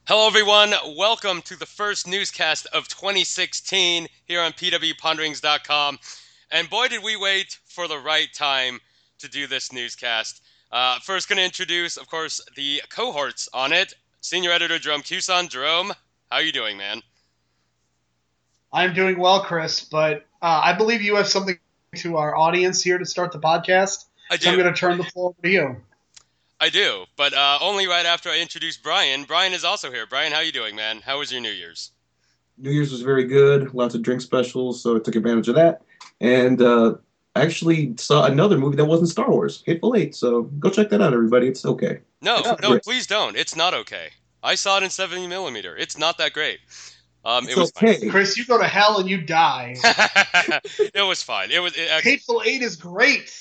Hello, everyone. Welcome to the first newscast of 2016 here on pwponderings.com. And boy, did we wait for the right time to do this newscast. First, going to introduce, of course, the cohorts on it. Senior editor Jerome Cuson. Jerome, how are you doing, man? I'm doing well, Chris, but I believe you have something to our audience here to start the podcast. I So I'm do. going to turn the floor over to you. I do. But only right after I introduce Brian. Brian is also here. Brian, how are you doing, man? How was your New Year's? New Year's was very good, lots of drink specials, so I took advantage of that. And I actually saw another movie that wasn't Star Wars, Hateful Eight. So go check that out, everybody. It's okay. No, It's no, great. please don't. It's not okay. I saw it in 70 millimeter. It's not that great. It It's was fine. okay. Chris, you go to hell and you die. It was fine. Actually, Hateful Eight is great.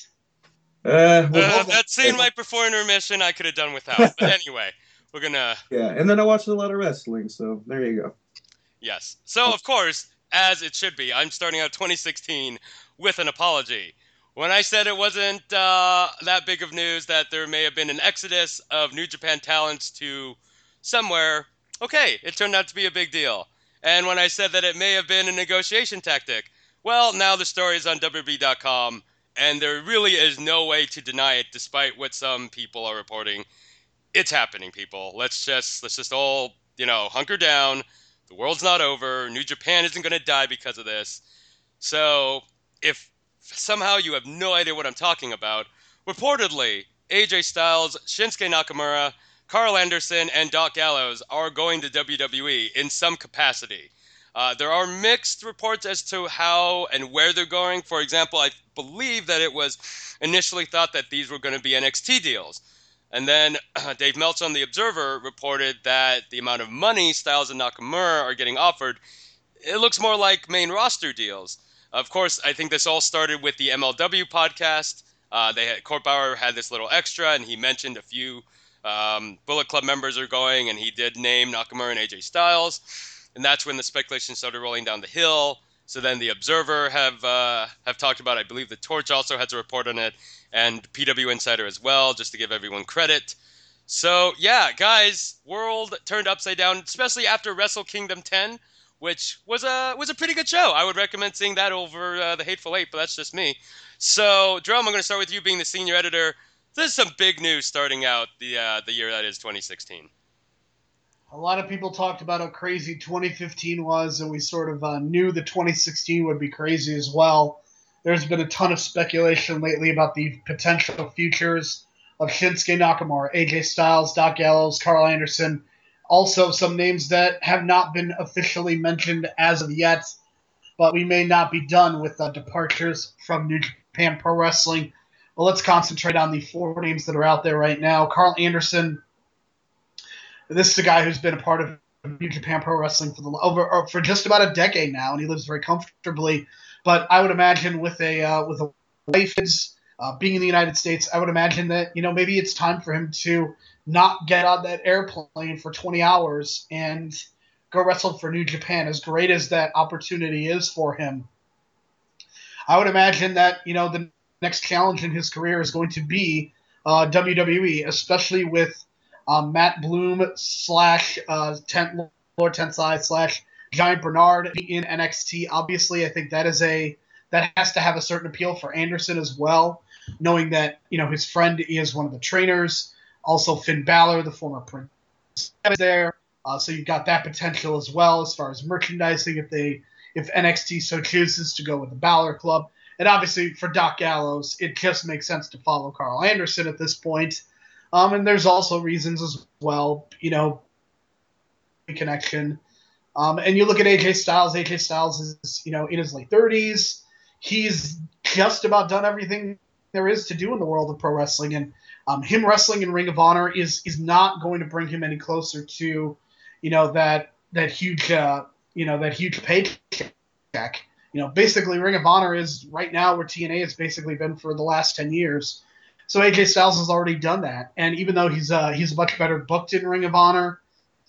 Well, Love that. that scene right before intermission I could have done without. But anyway, we're gonna yeah. And then I watched a lot of wrestling, so there you go. yes. So of course, as it should be, I'm starting out 2016 with an apology. When I said it wasn't that big of news that there may have been an exodus of New Japan talents to somewhere, okay, it turned out to be a big deal. And when I said that it may have been a negotiation tactic, well, now the story is on WWE.com, and there really is no way to deny it, despite what some people are reporting. It's happening, people. Let's just all hunker down. The world's not over. New Japan isn't going to die because of this. So if somehow you have no idea what I'm talking about, reportedly AJ Styles, Shinsuke Nakamura, Carl Anderson, and Doc Gallows are going to WWE in some capacity. There are mixed reports as to how and where they're going. For example, I believe that it was initially thought that these were going to be NXT deals. And then Dave Meltzer on The Observer reported that the amount of money Styles and Nakamura are getting offered, it looks more like main roster deals. Of course, I think this all started with the MLW podcast. Court Bauer had this little extra, and he mentioned a few Bullet Club members are going, and he did name Nakamura and AJ Styles, and that's when the speculation started rolling down the hill. So then the Observer have talked about it. I believe the Torch also has a report on it, and PW Insider as well, just to give everyone credit. So yeah, guys, world turned upside down, especially after Wrestle Kingdom 10, which was a pretty good show. I would recommend seeing that over the Hateful Eight, but that's just me. So, Drum, I'm going to start with you being the senior editor. There's some big news starting out the year that is 2016. A lot of people talked about how crazy 2015 was, and we sort of knew that 2016 would be crazy as well. There's been a ton of speculation lately about the potential futures of Shinsuke Nakamura, AJ Styles, Doc Gallows, Carl Anderson. Also, some names that have not been officially mentioned as of yet, but we may not be done with departures from New Japan Pro Wrestling. But let's concentrate on the four names that are out there right now. Carl Anderson, this is a guy who's been a part of New Japan Pro Wrestling for just about a decade now, and he lives very comfortably. But I would imagine with a wife being in the United States, I would imagine that maybe it's time for him to not get on that airplane for 20 hours and go wrestle for New Japan. As great as that opportunity is for him, I would imagine that the next challenge in his career is going to be WWE, especially with Matt Bloom slash Lord Tensai slash Giant Bernard in NXT. Obviously, I think that has to have a certain appeal for Anderson as well, knowing that his friend is one of the trainers. Also, Finn Balor, the former Prince, is there. So you've got that potential as well as far as merchandising if NXT so chooses to go with the Balor Club. And obviously for Doc Gallows, it just makes sense to follow Carl Anderson at this point. And there's also reasons as well, connection. And you look at AJ Styles. AJ Styles is, in his late 30s. He's just about done everything there is to do in the world of pro wrestling, and him wrestling in Ring of Honor is not going to bring him any closer to, that huge paycheck. Basically Ring of Honor is right now where TNA has basically been for the last 10 years. So AJ Styles has already done that, and even though he's much better booked in Ring of Honor,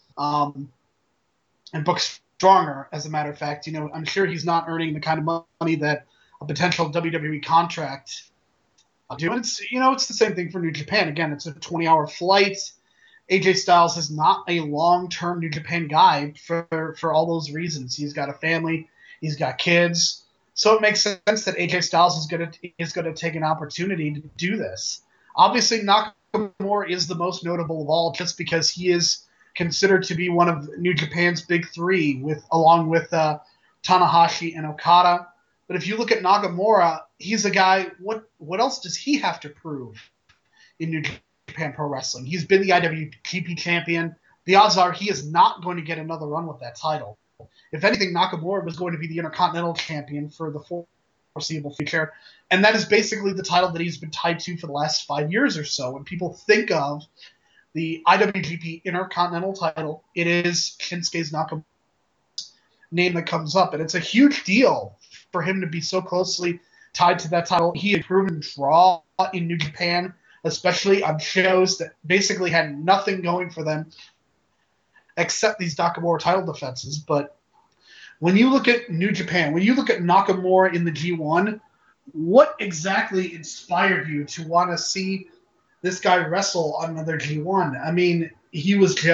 and booked stronger, as a matter of fact, I'm sure he's not earning the kind of money that a potential WWE contract do. And it's the same thing for New Japan. Again, it's a 20-hour flight. AJ Styles is not a long-term New Japan guy for all those reasons. He's got a family, he's got kids, so it makes sense that AJ Styles is gonna take an opportunity to do this. Obviously, Nakamura is the most notable of all, just because he is considered to be one of New Japan's big three, along with Tanahashi and Okada. But if you look at Nakamura, he's a guy. What else does he have to prove in New Japan Pro Wrestling? He's been the IWGP champion. The odds are he is not going to get another run with that title. If anything, Nakamura was going to be the Intercontinental Champion for the foreseeable future, and that is basically the title that he's been tied to for the last 5 years or so. When people think of the IWGP Intercontinental title, it is Shinsuke Nakamura's name that comes up, and it's a huge deal for him to be so closely tied to that title. He had proven draw in New Japan, especially on shows that basically had nothing going for them except these Nakamura title defenses. But when you look at New Japan, when you look at Nakamura in the G1, what exactly inspired you to want to see this guy wrestle on another G1? I mean, he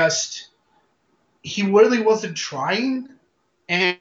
really wasn't trying, and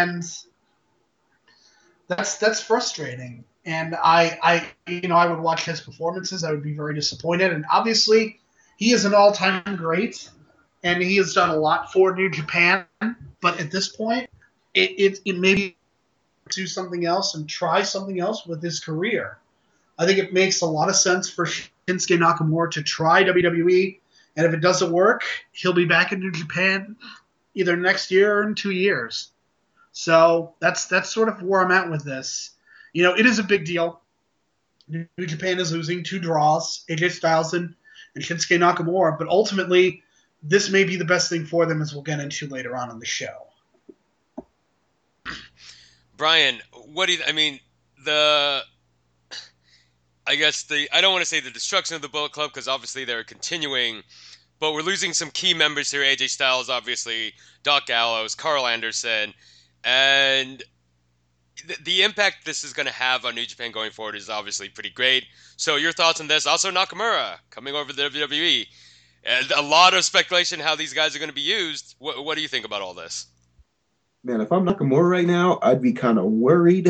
that's frustrating. And I would watch his performances. I would be very disappointed. And obviously, he is an all-time great, and he has done a lot for New Japan. But at this point, it maybe do something else and try something else with his career. I think it makes a lot of sense for Shinsuke Nakamura to try WWE, and if it doesn't work, he'll be back in New Japan either next year or in 2 years. So that's sort of where I'm at with this. It is a big deal. New Japan is losing 2 draws, AJ Styles and Shinsuke Nakamura, but ultimately, this may be the best thing for them, as we'll get into later on in the show. Brian, what do you? I mean, I don't want to say the destruction of the Bullet Club, because obviously they're continuing, but we're losing some key members here. AJ Styles, obviously, Doc Gallows, Carl Anderson, and the impact this is going to have on New Japan going forward is obviously pretty great. So your thoughts on this? Also, Nakamura coming over to the WWE, and a lot of speculation how these guys are going to be used. What do you think about all this? Man, if I'm Nakamura right now, I'd be kind of worried.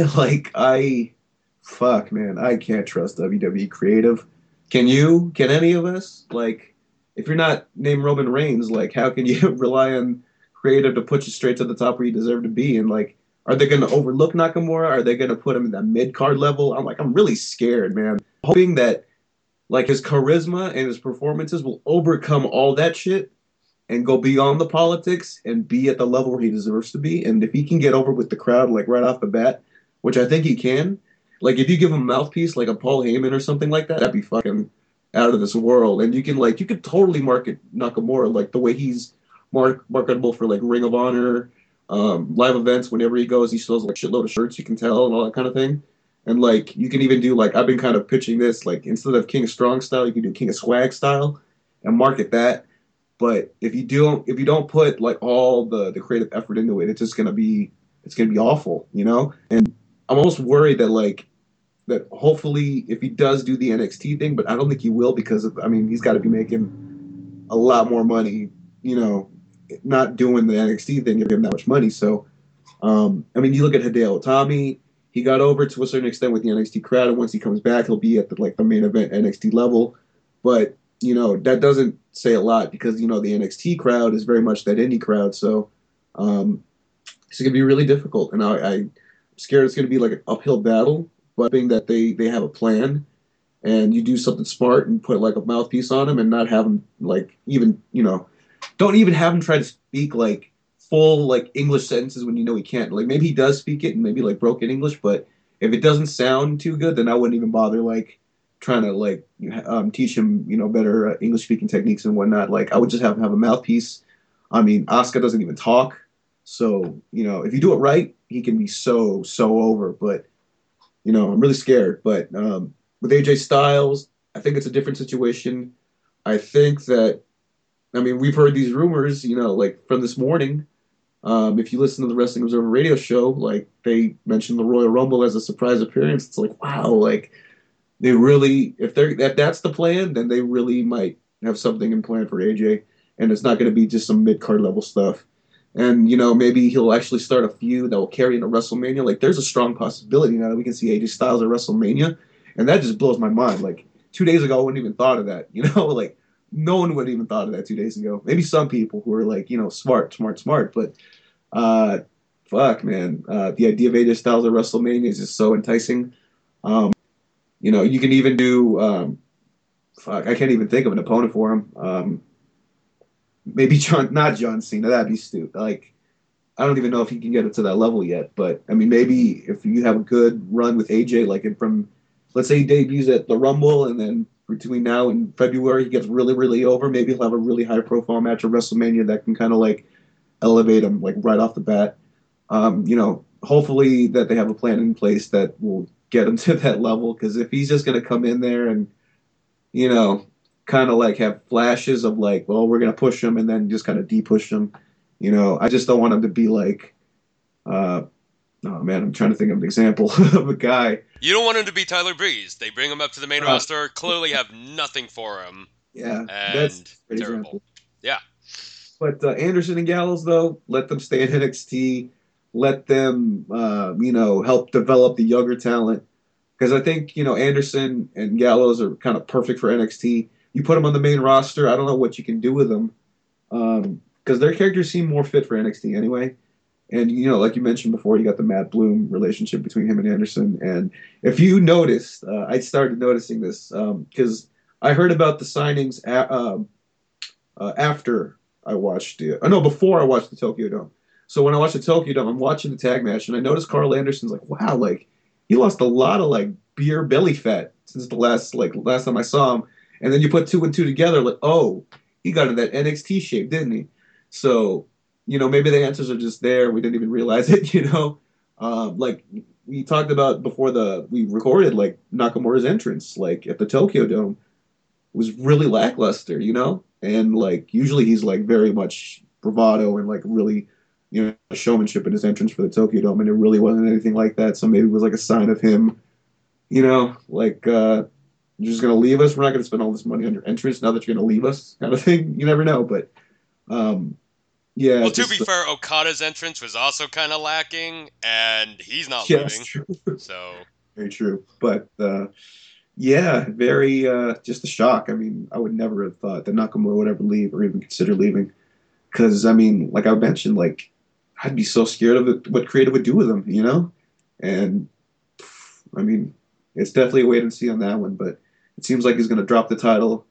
Fuck, man, I can't trust WWE creative. Can you? Can any of us? If you're not named Roman Reigns, how can you rely on creative to put you straight to the top where you deserve to be? And are they going to overlook Nakamura? Are they going to put him in that mid-card level? I'm really scared, man. Hoping that his charisma and his performances will overcome all that shit and go beyond the politics and be at the level where he deserves to be. And if he can get over with the crowd right off the bat, which I think he can, if you give him a mouthpiece like a Paul Heyman or something like that, that'd be fucking out of this world. And you could totally market Nakamura the way he's marketable for Ring of Honor, live events. Whenever he goes, he sells shitload of shirts, you can tell, and all that kind of thing. And you can even do I've been kind of pitching this instead of King of Strong style, you can do King of Swag style and market that. But if you don't put all the creative effort into it, it's gonna be awful, And I'm almost worried that hopefully if he does do the NXT thing, but I don't think he will, because he's got to be making a lot more money, not doing the NXT thing, give him that much money. So, you look at Hideo Itami, he got over to a certain extent with the NXT crowd, and once he comes back, he'll be at the main event NXT level. But that doesn't say a lot, because the NXT crowd is very much that indie crowd. So it's going to be really difficult, and I'm scared it's going to be an uphill battle. But I think that they have a plan, and you do something smart and put a mouthpiece on him, and not have him don't even have him try to speak full English sentences when he can't. Maybe he does speak it and maybe broken English, but if it doesn't sound too good, then I wouldn't even bother trying to teach him better English speaking techniques and whatnot. I would just have him have a mouthpiece. Asuka doesn't even talk, so if you do it right, he can be so over. But I'm really scared. But with AJ Styles, I think it's a different situation. I think that we've heard these rumors, from this morning. If you listen to the Wrestling Observer radio show, they mentioned the Royal Rumble as a surprise appearance. It's wow, they really, if that's the plan, then they really might have something in plan for AJ, and it's not going to be just some mid card level stuff. And maybe he'll actually start a feud that will carry into WrestleMania. Like, there's a strong possibility now that we can see AJ Styles at WrestleMania, and that just blows my mind. Like 2 days ago, I wouldn't even thought of that. Like no one would even thought of that 2 days ago. Maybe some people who are like smart, but uh, fuck, man, the idea of AJ Styles at WrestleMania is just so enticing. You can even do fuck, I can't even think of an opponent for him. Maybe not John Cena. That'd be stupid. Like, I don't even know if he can get it to that level yet. But I mean, maybe if you have a good run with AJ, like from, let's say he debuts at the Rumble, and then between now and February he gets really, really over. Maybe he'll have a really high profile match at WrestleMania that can kind of like elevate him like right off the bat. Hopefully that they have a plan in place that will get him to that level. Because if he's just gonna come in there and kind of like have flashes of like, well, we're gonna push him and then just kind of de-push him. I just don't want him to be like, oh man, I'm trying to think of an example of a guy. You don't want him to be Tyler Breeze. They bring him up to the main roster, clearly have nothing for him. Yeah, that's terrible. Example. Yeah. But Anderson and Gallows, though, let them stay in NXT. Let them, help develop the younger talent. Because I think, Anderson and Gallows are kind of perfect for NXT. You put them on the main roster, I don't know what you can do with them. Because their characters seem more fit for NXT anyway. And, like you mentioned before, you got the Matt Bloom relationship between him and Anderson. And if you noticed, I started noticing this because I heard about the signings after I watched it. Before I watched the Tokyo Dome. So when I watched the Tokyo Dome, I'm watching the tag match, and I noticed Carl Anderson's like, wow, like, he lost a lot of, like, beer belly fat since the last time I saw him. And then you put 2 and 2 together, like, oh, he got in that NXT shape, didn't he? So, maybe the answers are just there. We didn't even realize it, like we talked about before we recorded, like Nakamura's entrance, like at the Tokyo Dome was really lackluster, and like usually he's like very much bravado and like really, showmanship in his entrance for the Tokyo Dome, and it really wasn't anything like that. So maybe it was like a sign of him, like, you're just going to leave us. We're not going to spend all this money on your entrance now that you're going to leave us, kind of thing. You never know, but yeah. Well, to be fair, Okada's entrance was also kind of lacking, and he's not leaving. True. So very true, but yeah, very just a shock. I mean, I would never have thought that Nakamura would ever leave or even consider leaving, because I mean, like I mentioned, like I'd be so scared of what Creative would do with him, and I mean, it's definitely a wait and see on that one, but it seems like he's going to drop the title.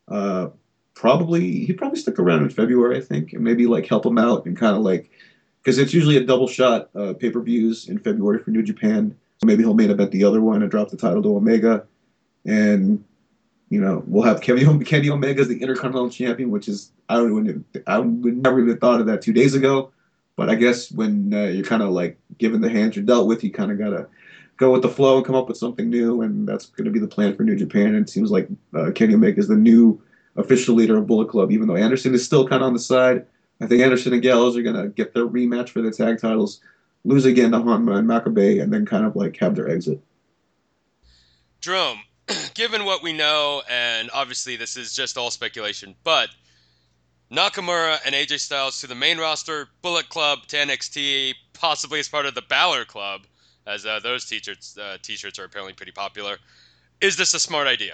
He'd probably stick around in February, I think, and maybe like help him out and kind of like, because it's usually a double shot pay-per-views in February for New Japan. So maybe he'll main event the other one and drop the title to Omega, and we'll have Kenny Omega as the Intercontinental Champion, which is I would never even thought of that 2 days ago, but I guess when you're kind of like given the hands you're dealt with, you kind of gotta go with the flow and come up with something new, and that's going to be the plan for New Japan. And it seems like Kenny Omega is the new official leader of Bullet Club, even though Anderson is still kind of on the side. I think Anderson and Gallows are going to get their rematch for the tag titles, lose again to Honma and Makabe, and then kind of like have their exit. Jerome, given what we know, and obviously this is just all speculation, but Nakamura and AJ Styles to the main roster, Bullet Club to NXT, possibly as part of the Balor Club, as those t-shirts are apparently pretty popular. Is this a smart idea?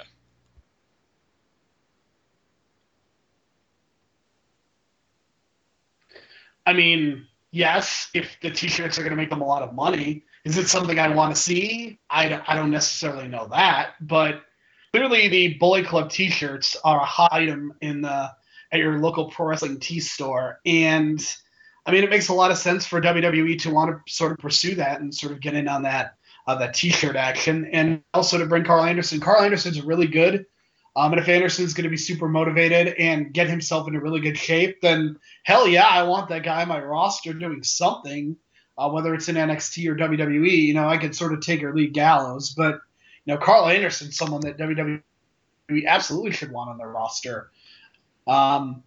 I mean, yes, if the t-shirts are going to make them a lot of money. Is it something I want to see? I don't necessarily know that, but clearly the Bullet Club t-shirts are a hot item at your local pro wrestling tee store, and I mean, it makes a lot of sense for WWE to want to sort of pursue that and sort of get in on that t-shirt action, and also to bring Carl Anderson. Carl Anderson's really good. And if Anderson's going to be super motivated and get himself into really good shape, then hell yeah, I want that guy on my roster doing something, whether it's in NXT or WWE. I could sort of take or leave Gallows, but Carl Anderson's someone that WWE absolutely should want on their roster. And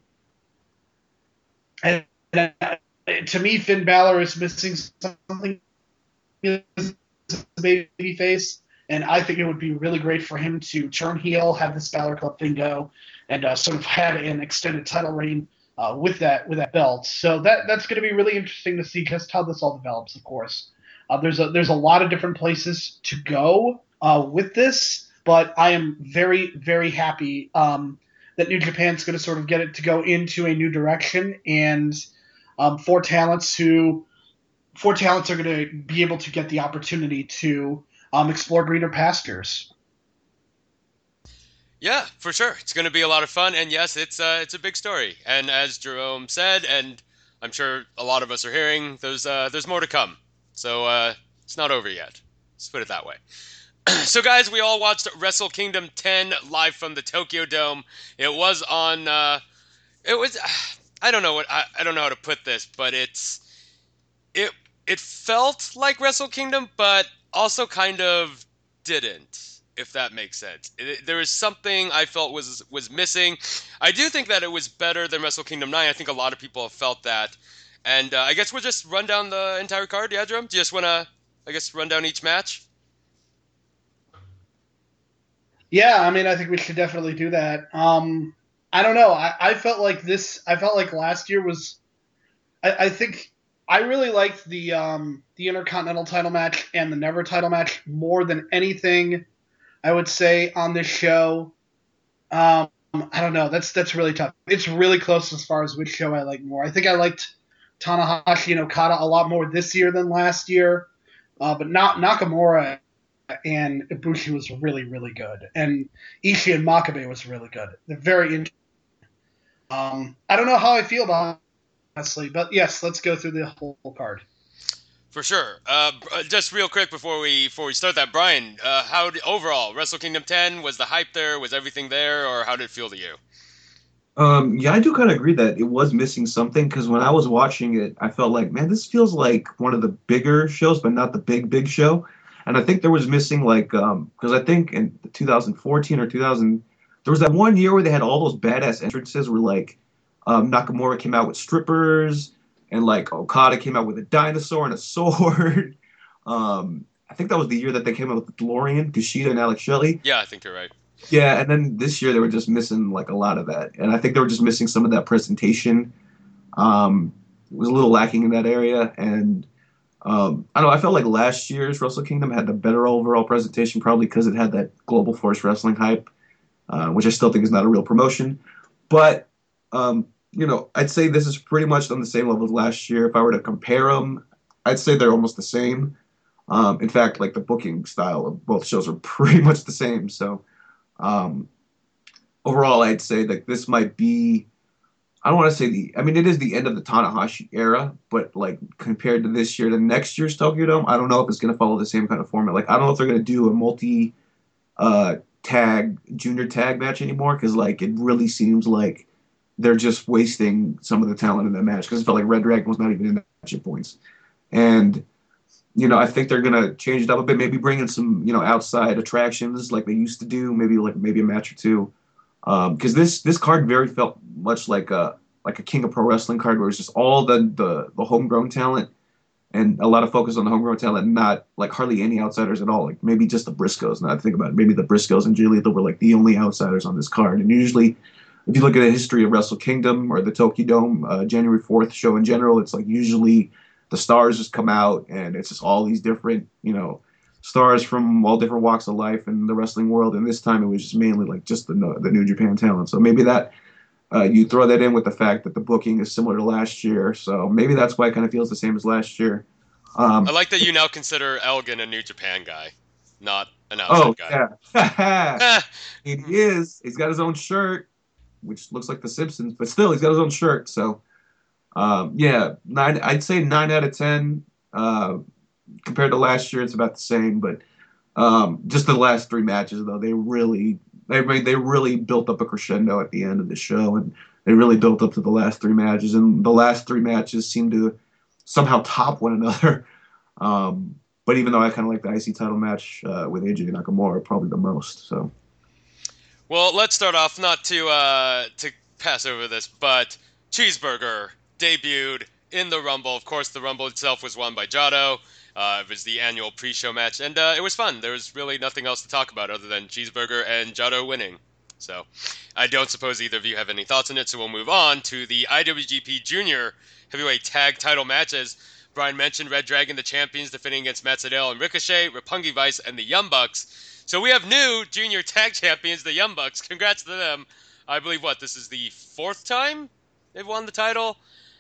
to me, Finn Balor is missing something as a babyface. And I think it would be really great for him to turn heel, have this Balor Club thing go, and sort of had an extended title reign with that belt. So that's going to be really interesting to see just how this all develops. Of course, there's a lot of different places to go with this, but I am very very happy that New Japan's going to sort of get it to go into a new direction, and four talents are going to be able to get the opportunity to explore greener pastures. Yeah, for sure. It's going to be a lot of fun, and yes, it's a big story. And as Jerome said, and I'm sure a lot of us are hearing, there's more to come. So it's not over yet. Let's put it that way. So, guys, we all watched Wrestle Kingdom 10 live from the Tokyo Dome. It was on. It was. I don't know I don't know how to put this, but it it felt like Wrestle Kingdom, but also kind of didn't, if that makes sense. There was something I felt was missing. I do think that it was better than Wrestle Kingdom 9. I think a lot of people have felt that. And I guess we'll just run down the entire card. Yeah, Jerome? Do you just want to, I guess, run down each match? Yeah, I mean, I think we should definitely do that. I don't know. I felt like this. I felt like last year was. I think I really liked the Intercontinental title match and the Never title match more than anything. I would say on this show. I don't know. That's really tough. It's really close as far as which show I like more. I think I liked Tanahashi and Okada a lot more this year than last year. But not Nakamura and Ibushi was really, really good. And Ishii and Makabe was really good. They're very interesting. I don't know how I feel about it, honestly, but yes, let's go through the whole card. For sure. Just real quick before we start that, Brian, overall Wrestle Kingdom 10, was the hype there? Was everything there, or how did it feel to you? Yeah, I do kind of agree that it was missing something because when I was watching it, I felt like, man, this feels like one of the bigger shows, but not the big show. And I think there was missing like, because I think in 2014 or 2000, there was that one year where they had all those badass entrances where like Nakamura came out with strippers and like Okada came out with a dinosaur and a sword. I think that was the year that they came out with the DeLorean, Kushida and Alex Shelley. Yeah, I think you're right. Yeah, and then this year they were just missing like a lot of that, and I think they were just missing some of that presentation. It was a little lacking in that area, and I don't know. I felt like last year's Wrestle Kingdom had the better overall presentation, probably because it had that Global Force Wrestling hype, which I still think is not a real promotion. But I'd say this is pretty much on the same level as last year. If I were to compare them, I'd say they're almost the same. In fact, like the booking style of both shows are pretty much the same. So. Overall, I'd say that this might be, I don't want to say it is the end of the Tanahashi era, but like compared to this year to next year's Tokyo Dome, I don't know if it's going to follow the same kind of format. Like, I don't know if they're going to do a junior tag match anymore, because like it really seems like they're just wasting some of the talent in that match, because it felt like Red Dragon was not even in the match at points. And I think they're gonna change it up a bit. Maybe bring in some, outside attractions like they used to do. Maybe a match or two. Because this card very felt much like a King of Pro Wrestling card, where it's just all the homegrown talent and a lot of focus on the homegrown talent, not like hardly any outsiders at all. Like maybe just the Briscoes. Now I think about it, maybe the Briscoes and Jay Lethal were like the only outsiders on this card. And usually, if you look at the history of Wrestle Kingdom or the Tokyo Dome January 4th show in general, it's like usually the stars just come out, and it's just all these different, stars from all different walks of life in the wrestling world. And this time it was just mainly like just the New Japan talent. So maybe that you throw that in with the fact that the booking is similar to last year. So maybe that's why it kind of feels the same as last year. I like that you now consider Elgin a New Japan guy, not an outside guy. Yeah. He is. He's got his own shirt, which looks like The Simpsons, but still, he's got his own shirt. So. I'd say 9 out of 10. Compared to last year, it's about the same. But just the last three matches, though, they really built up a crescendo at the end of the show, and they really built up to the last three matches. And the last three matches seem to somehow top one another. But even though I kind of like the IC title match with AJ Nakamura probably the most. So, well, let's start off not to pass over this, but Cheeseburger debuted in the Rumble. Of course, the Rumble itself was won by Jado. It was the annual pre-show match, and it was fun. There was really nothing else to talk about other than Cheeseburger and Jado winning. So I don't suppose either of you have any thoughts on it, so we'll move on to the IWGP Junior Heavyweight Tag Title matches. Brian mentioned Red Dragon, the champions, defending against Matt Sydal and Ricochet, Roppongi Vice, and the Young Bucks. So we have new Junior Tag Champions, the Young Bucks. Congrats to them. I believe, this is the 4th time they've won the title?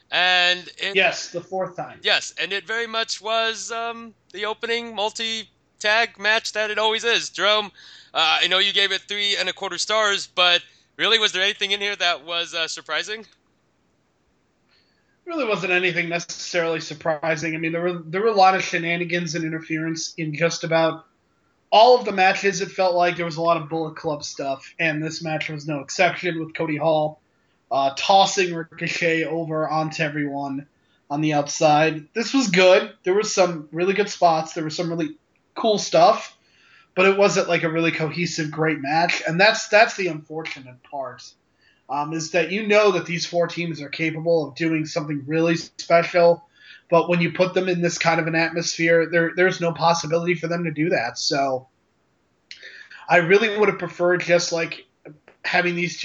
Yes, the 4th time. Yes, and it very much was the opening multi-tag match that it always is. Jerome, I know you gave it 3.25 stars, but really, was there anything in here that was surprising? Really wasn't anything necessarily surprising. I mean, there were a lot of shenanigans and interference in just about all of the matches. It felt like there was a lot of Bullet Club stuff, and this match was no exception, with Cody Hall tossing Ricochet over onto everyone on the outside. This was good. There were some really good spots. There was some really cool stuff, but it wasn't like a really cohesive, great match. And that's the unfortunate part, is that you know that these 4 teams are capable of doing something really special, but when you put them in this kind of an atmosphere, there's no possibility for them to do that. So I really would have preferred just like having these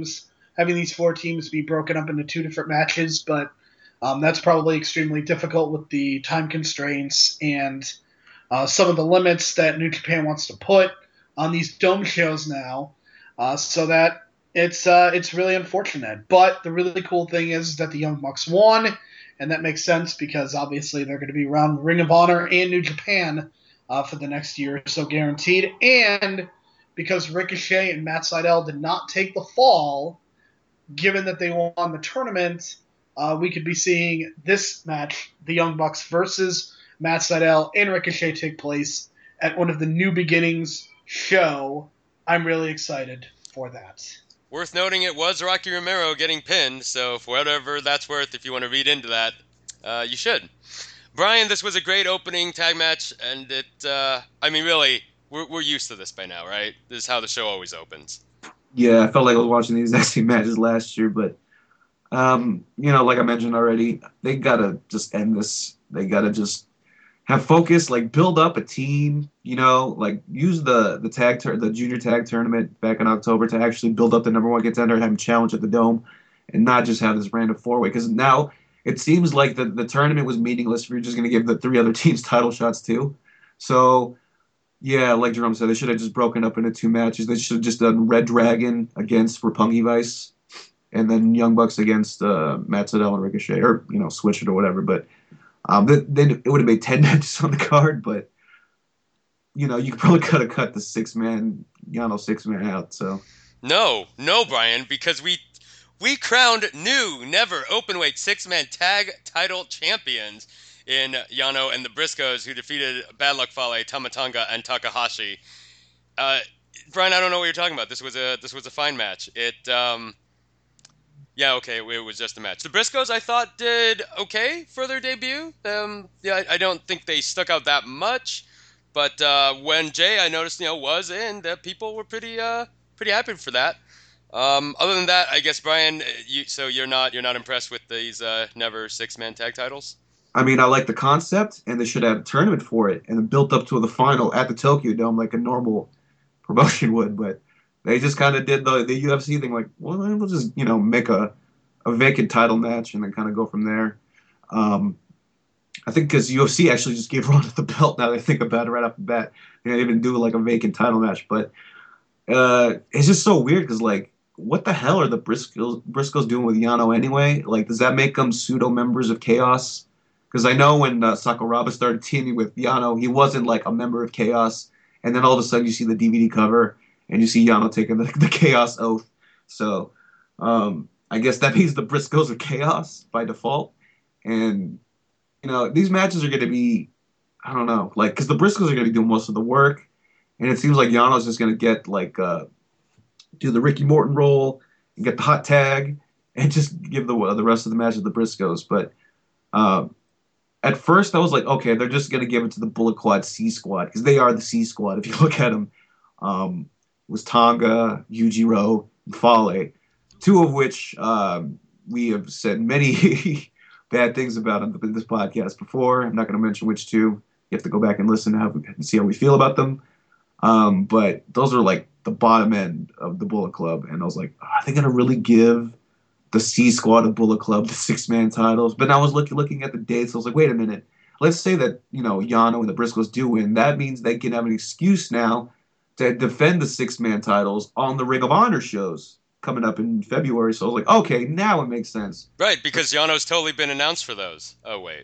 4 teams be broken up into 2 different matches, but that's probably extremely difficult with the time constraints and some of the limits that New Japan wants to put on these dome shows now, so that it's really unfortunate. But the really cool thing is that the Young Bucks won, and that makes sense because obviously they're going to be around Ring of Honor and New Japan for the next year or so guaranteed, and because Ricochet and Matt Sydal did not take the fall, given that they won the tournament, we could be seeing this match, the Young Bucks versus Matt Sydal and Ricochet, take place at one of the New Beginnings show. I'm really excited for that. Worth noting, it was Rocky Romero getting pinned, so for whatever that's worth, if you want to read into that, you should. Brian, this was a great opening tag match, and really, we're used to this by now, right? This is how the show always opens. Yeah, I felt like I was watching the exact same matches last year, but, like I mentioned already, they gotta just end this. They gotta just have focus, like build up a team, like use the junior tag tournament back in October to actually build up the number 1 contender and have them challenge at the Dome, and not just have this random 4-way. Because now it seems like the tournament was meaningless if you're just going to give the 3 other teams title shots too. So, yeah, like Jerome said, they should have just broken up into 2 matches. They should have just done Red Dragon against Roppongi Vice, and then Young Bucks against Matt Sydal and Ricochet, or switch it or whatever. But then it would have made 10 matches on the card. But you probably could have cut the 6-man Yano 6-man out. So no, Brian, because we crowned new, never openweight 6-man tag title champions in Yano and the Briscoes, who defeated Bad Luck Fale, Tama Tonga, and Takahashi. Brian, I don't know what you're talking about. This was a fine match. It was just a match. The Briscoes, I thought, did okay for their debut. I don't think they stuck out that much, but when Jay, I noticed, was in, the people were pretty happy for that. Other than that, I guess, Brian, you're not impressed with these never 6-man tag titles? I mean, I like the concept, and they should have a tournament for it, and then built up to the final at the Tokyo Dome like a normal promotion would. But they just kind of did the UFC thing, like, well, we'll just make a vacant title match and then kind of go from there. I think because UFC actually just gave Ronda the belt. Now that I think about it, right off the bat, they didn't even do like a vacant title match. But it's just so weird because, like, what the hell are the Briscoes doing with Yano anyway? Like, does that make them pseudo members of Chaos? Because I know when Sakuraba started teaming with Yano, he wasn't like a member of Chaos, and then all of a sudden you see the DVD cover and you see Yano taking the Chaos oath. So I guess that means the Briscoes are Chaos by default. And these matches are going to be, I don't know, like, because the Briscoes are going to do most of the work, and it seems like Yano's just going to get like do the Ricky Morton role and get the hot tag and just give the rest of the match to the Briscoes. But at first, I was like, okay, they're just going to give it to the Bullet Quad C Squad, because they are the C Squad if you look at them. It was Tonga, Yujiro, and Fale, 2 of which we have said many bad things about in this podcast before. I'm not going to mention which 2. You have to go back and listen and see how we feel about them. But those are like the bottom end of the Bullet Club, and I was like, are they gonna really give the C Squad of Bullet Club the 6-man titles? But I was looking at the dates. I was like, wait a minute. Let's say that Yano and the Briscoes do win. That means they can have an excuse now to defend the 6-man titles on the Ring of Honor shows coming up in February. So I was like, okay, now it makes sense. Right, because Yano's totally been announced for those. Oh, wait.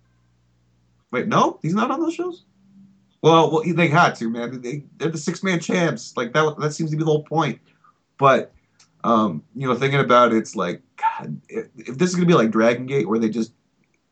Wait, no? He's not on those shows? Well, they had to, man. They're the 6-man champs. Like, that seems to be the whole point. But, thinking about it, it's like, God, if this is going to be like Dragon Gate, where they just,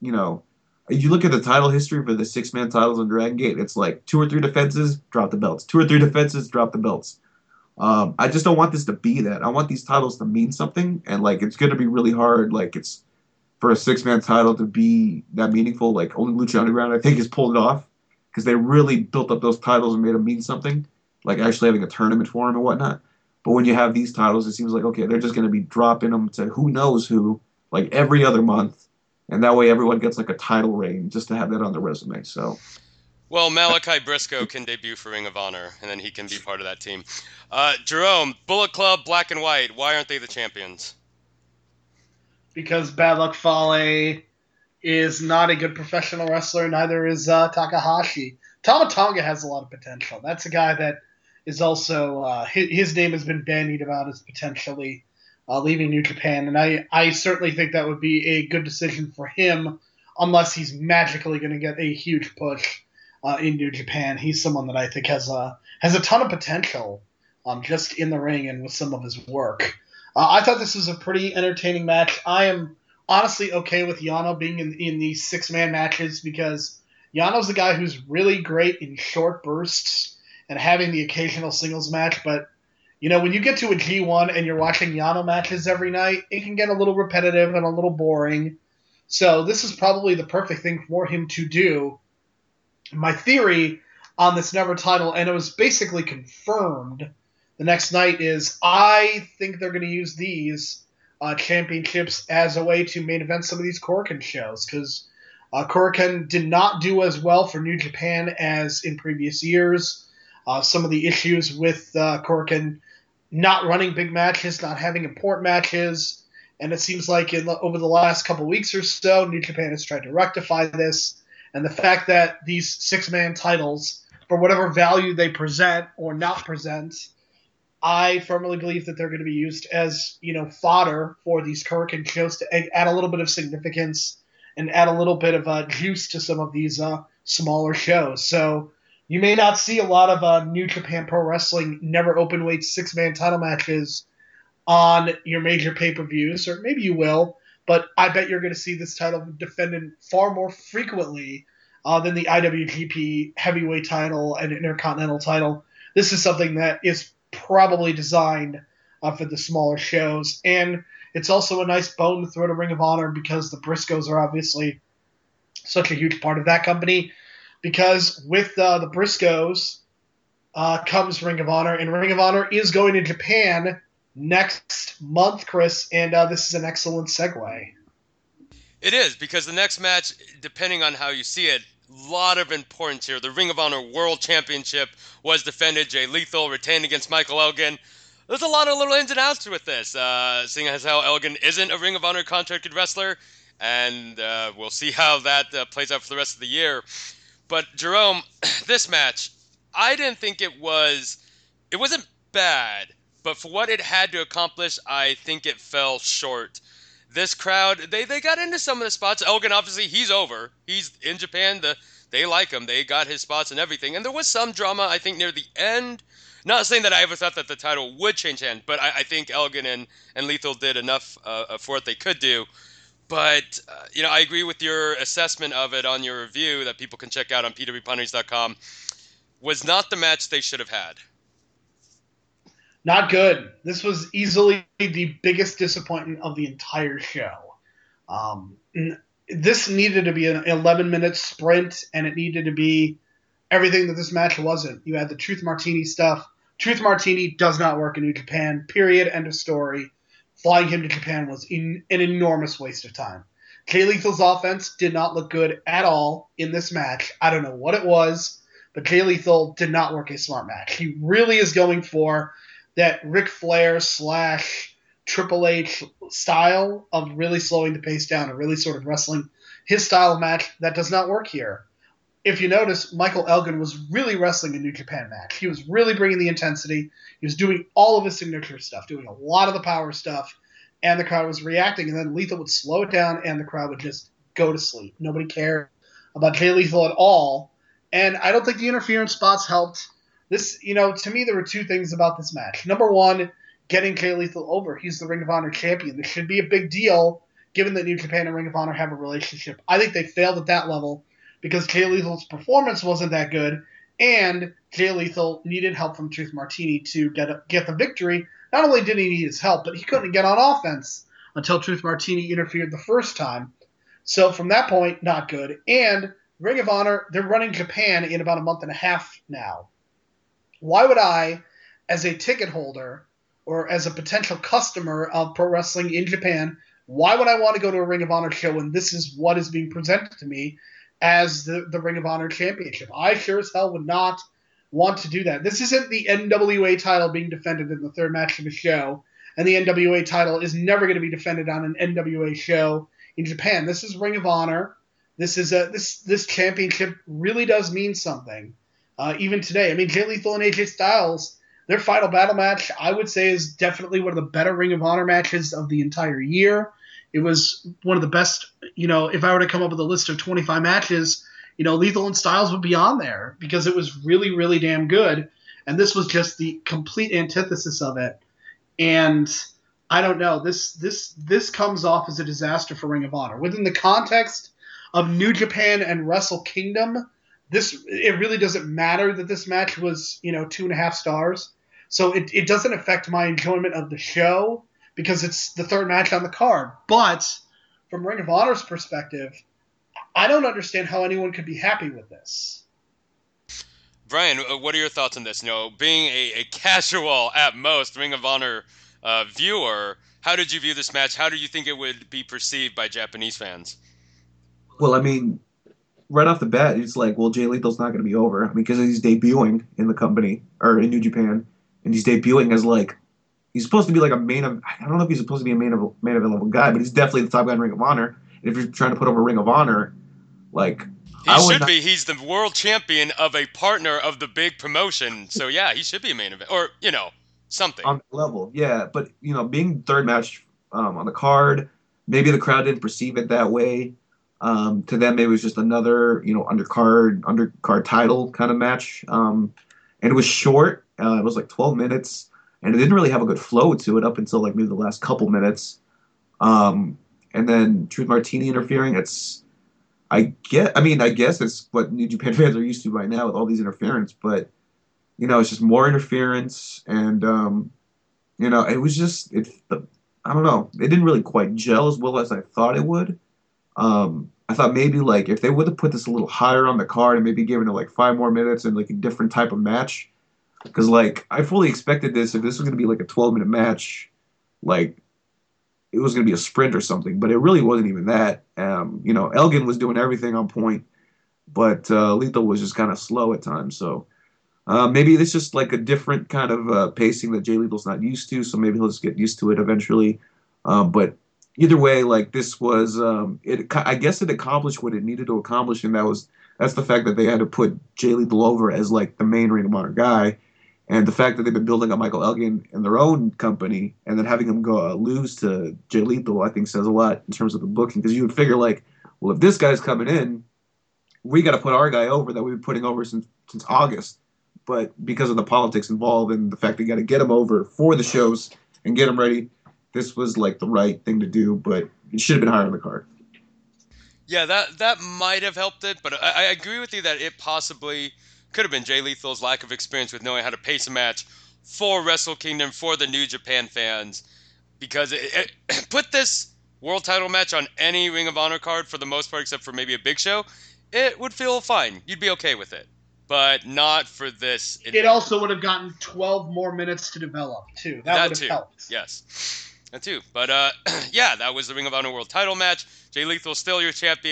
you look at the title history for the 6-man titles on Dragon Gate, it's like 2 or 3 defenses, drop the belts. 2 or 3 defenses, drop the belts. I just don't want this to be that. I want these titles to mean something, and, like, it's going to be really hard, like, it's for a 6-man title to be that meaningful. Like, only Lucha Underground, I think, has pulled it off, because they really built up those titles and made them mean something, like actually having a tournament for them and whatnot. But when you have these titles, it seems like, okay, they're just going to be dropping them to who knows who, like, every other month. And that way everyone gets, like, a title reign just to have that on their resume. So, well, Malachi Briscoe can debut for Ring of Honor, and then he can be part of that team. Jerome, Bullet Club, Black and White, why aren't they the champions? Because Bad Luck Fale is not a good professional wrestler, neither is Takahashi. Tama Tonga has a lot of potential. That's a guy that is also, his name has been bandied about as potentially leaving New Japan, and I certainly think that would be a good decision for him, unless he's magically going to get a huge push in New Japan. He's someone that I think has a ton of potential just in the ring and with some of his work. I thought this was a pretty entertaining match. I am honestly okay with Yano being in these 6-man matches, because Yano's the guy who's really great in short bursts and having the occasional singles match. But, when you get to a G1 and you're watching Yano matches every night, it can get a little repetitive and a little boring. So this is probably the perfect thing for him to do. My theory on this Never title, and it was basically confirmed the next night, is I think they're going to use these championships as a way to main event some of these Korakuen shows, because Korakuen did not do as well for New Japan as in previous years. Some of the issues with Korakuen not running big matches, not having important matches, and it seems like over the last couple weeks or so, New Japan has tried to rectify this, and the fact that these 6-man titles, for whatever value they present or not present, I firmly believe that they're going to be used as, fodder for these Korakuen shows to add a little bit of significance and add a little bit of juice to some of these smaller shows. So you may not see a lot of New Japan Pro Wrestling never openweight 6-man title matches on your major pay-per-views, or maybe you will, but I bet you're going to see this title defended far more frequently than the IWGP heavyweight title and Intercontinental title. This is something that is probably designed for the smaller shows, and it's also a nice bone to throw to Ring of Honor, because the Briscoes are obviously such a huge part of that company, because with the Briscoes comes Ring of Honor, and Ring of Honor is going to Japan next month, Chris, and this is an excellent segue. It is, because the next match, depending on how you see it, lot of importance here. The Ring of Honor World Championship was defended. Jay Lethal retained against Michael Elgin. There's a lot of little ins and outs with this, seeing as how Elgin isn't a Ring of Honor contracted wrestler, and we'll see how that plays out for the rest of the year. But Jerome, this match, I didn't think it wasn't bad, but for what it had to accomplish, I think it fell short. This crowd, they got into some of the spots. Elgin, obviously, he's over. He's in Japan. They like him. They got his spots and everything. And there was some drama, I think, near the end. Not saying that I ever thought that the title would change hands, but I think Elgin and Lethal did enough for what they could do. But, I agree with your assessment of it on your review that people can check out on pwponderings.com. Was not the match they should have had. Not good. This was easily the biggest disappointment of the entire show. This needed to be an 11-minute sprint, and it needed to be everything that this match wasn't. You had the Truth Martini stuff. Truth Martini does not work in New Japan, period, end of story. Flying him to Japan was an enormous waste of time. Jay Lethal's offense did not look good at all in this match. I don't know what it was, but Jay Lethal did not work a smart match. He really is going for that Ric Flair / Triple H style of really slowing the pace down and really sort of wrestling his style of match. That does not work here. If you notice, Michael Elgin was really wrestling a New Japan match. He was really bringing the intensity. He was doing all of his signature stuff, doing a lot of the power stuff, and the crowd was reacting. And then Lethal would slow it down, and the crowd would just go to sleep. Nobody cared about Jay Lethal at all. And I don't think the interference spots helped. This, to me, there were two things about this match. Number one, getting Jay Lethal over. He's the Ring of Honor champion. This should be a big deal, given that New Japan and Ring of Honor have a relationship. I think they failed at that level because Jay Lethal's performance wasn't that good, and Jay Lethal needed help from Truth Martini to get the victory. Not only did he need his help, but he couldn't get on offense until Truth Martini interfered the first time. So from that point, not good. And Ring of Honor, they're running Japan in about a month and a half now. Why would I, as a ticket holder or as a potential customer of pro wrestling in Japan, why would I want to go to a Ring of Honor show when this is what is being presented to me as the Ring of Honor Championship? I sure as hell would not want to do that. This isn't the NWA title being defended in the third match of the show, and the NWA title is never going to be defended on an NWA show in Japan. This is Ring of Honor. This is this championship really does mean something. Even today, I mean, Jay Lethal and AJ Styles, their final battle match, I would say, is definitely one of the better Ring of Honor matches of the entire year. It was one of the best, if I were to come up with a list of 25 matches, Lethal and Styles would be on there because it was really, really damn good. And this was just the complete antithesis of it. And I don't know, this comes off as a disaster for Ring of Honor. Within the context of New Japan and Wrestle Kingdom, it really doesn't matter that this match was, 2.5 stars. So it doesn't affect my enjoyment of the show because it's the third match on the card. But from Ring of Honor's perspective, I don't understand how anyone could be happy with this. Brian, what are your thoughts on this? Being a casual, at most, Ring of Honor viewer, how did you view this match? How do you think it would be perceived by Japanese fans? Well, I mean, right off the bat, it's like, well, Jay Lethal's not going to be over. I mean, because he's debuting in the company, or in New Japan, and he's debuting as, he's supposed to be like a I don't know if he's supposed to be a main event level guy, but he's definitely the top guy in Ring of Honor. And if you're trying to put over Ring of Honor, he's the world champion of a partner of the big promotion. So yeah, he should be a main event, or something on the level. Yeah, but being third match on the card, maybe the crowd didn't perceive it that way. To them, maybe it was just another undercard title kind of match. And it was short. It was like 12 minutes, and it didn't really have a good flow to it up until maybe the last couple minutes. And then Truth Martini interfering. I guess it's what New Japan fans are used to by now with all these interference, but it's just more interference, and it was just I don't know. It didn't really quite gel as well as I thought it would. I thought maybe if they would have put this a little higher on the card and maybe given it 5 more minutes and a different type of match, because I fully expected this. If this was going to be a 12-minute match, it was going to be a sprint or something, but it really wasn't even that. Elgin was doing everything on point, but Lethal was just kind of slow at times. So maybe it's just a different kind of pacing that Jay Lethal's not used to. So maybe he'll just get used to it eventually. But either way, this was I guess it accomplished what it needed to accomplish, and that's the fact that they had to put Jay Lethal over as the main Ring of Honor guy. And the fact that they've been building up Michael Elgin in their own company and then having him go lose to Jay Lethal, I think says a lot in terms of the booking. Because you would figure, well, if this guy's coming in, we got to put our guy over that we've been putting over since August. But because of the politics involved and the fact that you got to get him over for the shows and get him ready, this was the right thing to do. But it should have been higher on the card. Yeah, that might have helped it. But I agree with you that it possibly could have been Jay Lethal's lack of experience with knowing how to pace a match for Wrestle Kingdom, for the New Japan fans, because it put this world title match on any Ring of Honor card for the most part, except for maybe a big show, it would feel fine. You'd be okay with it, but not for this. It also would have gotten 12 more minutes to develop, too. That would have helped. Yes, that too. But yeah, that was the Ring of Honor world title match. Jay Lethal still your champion.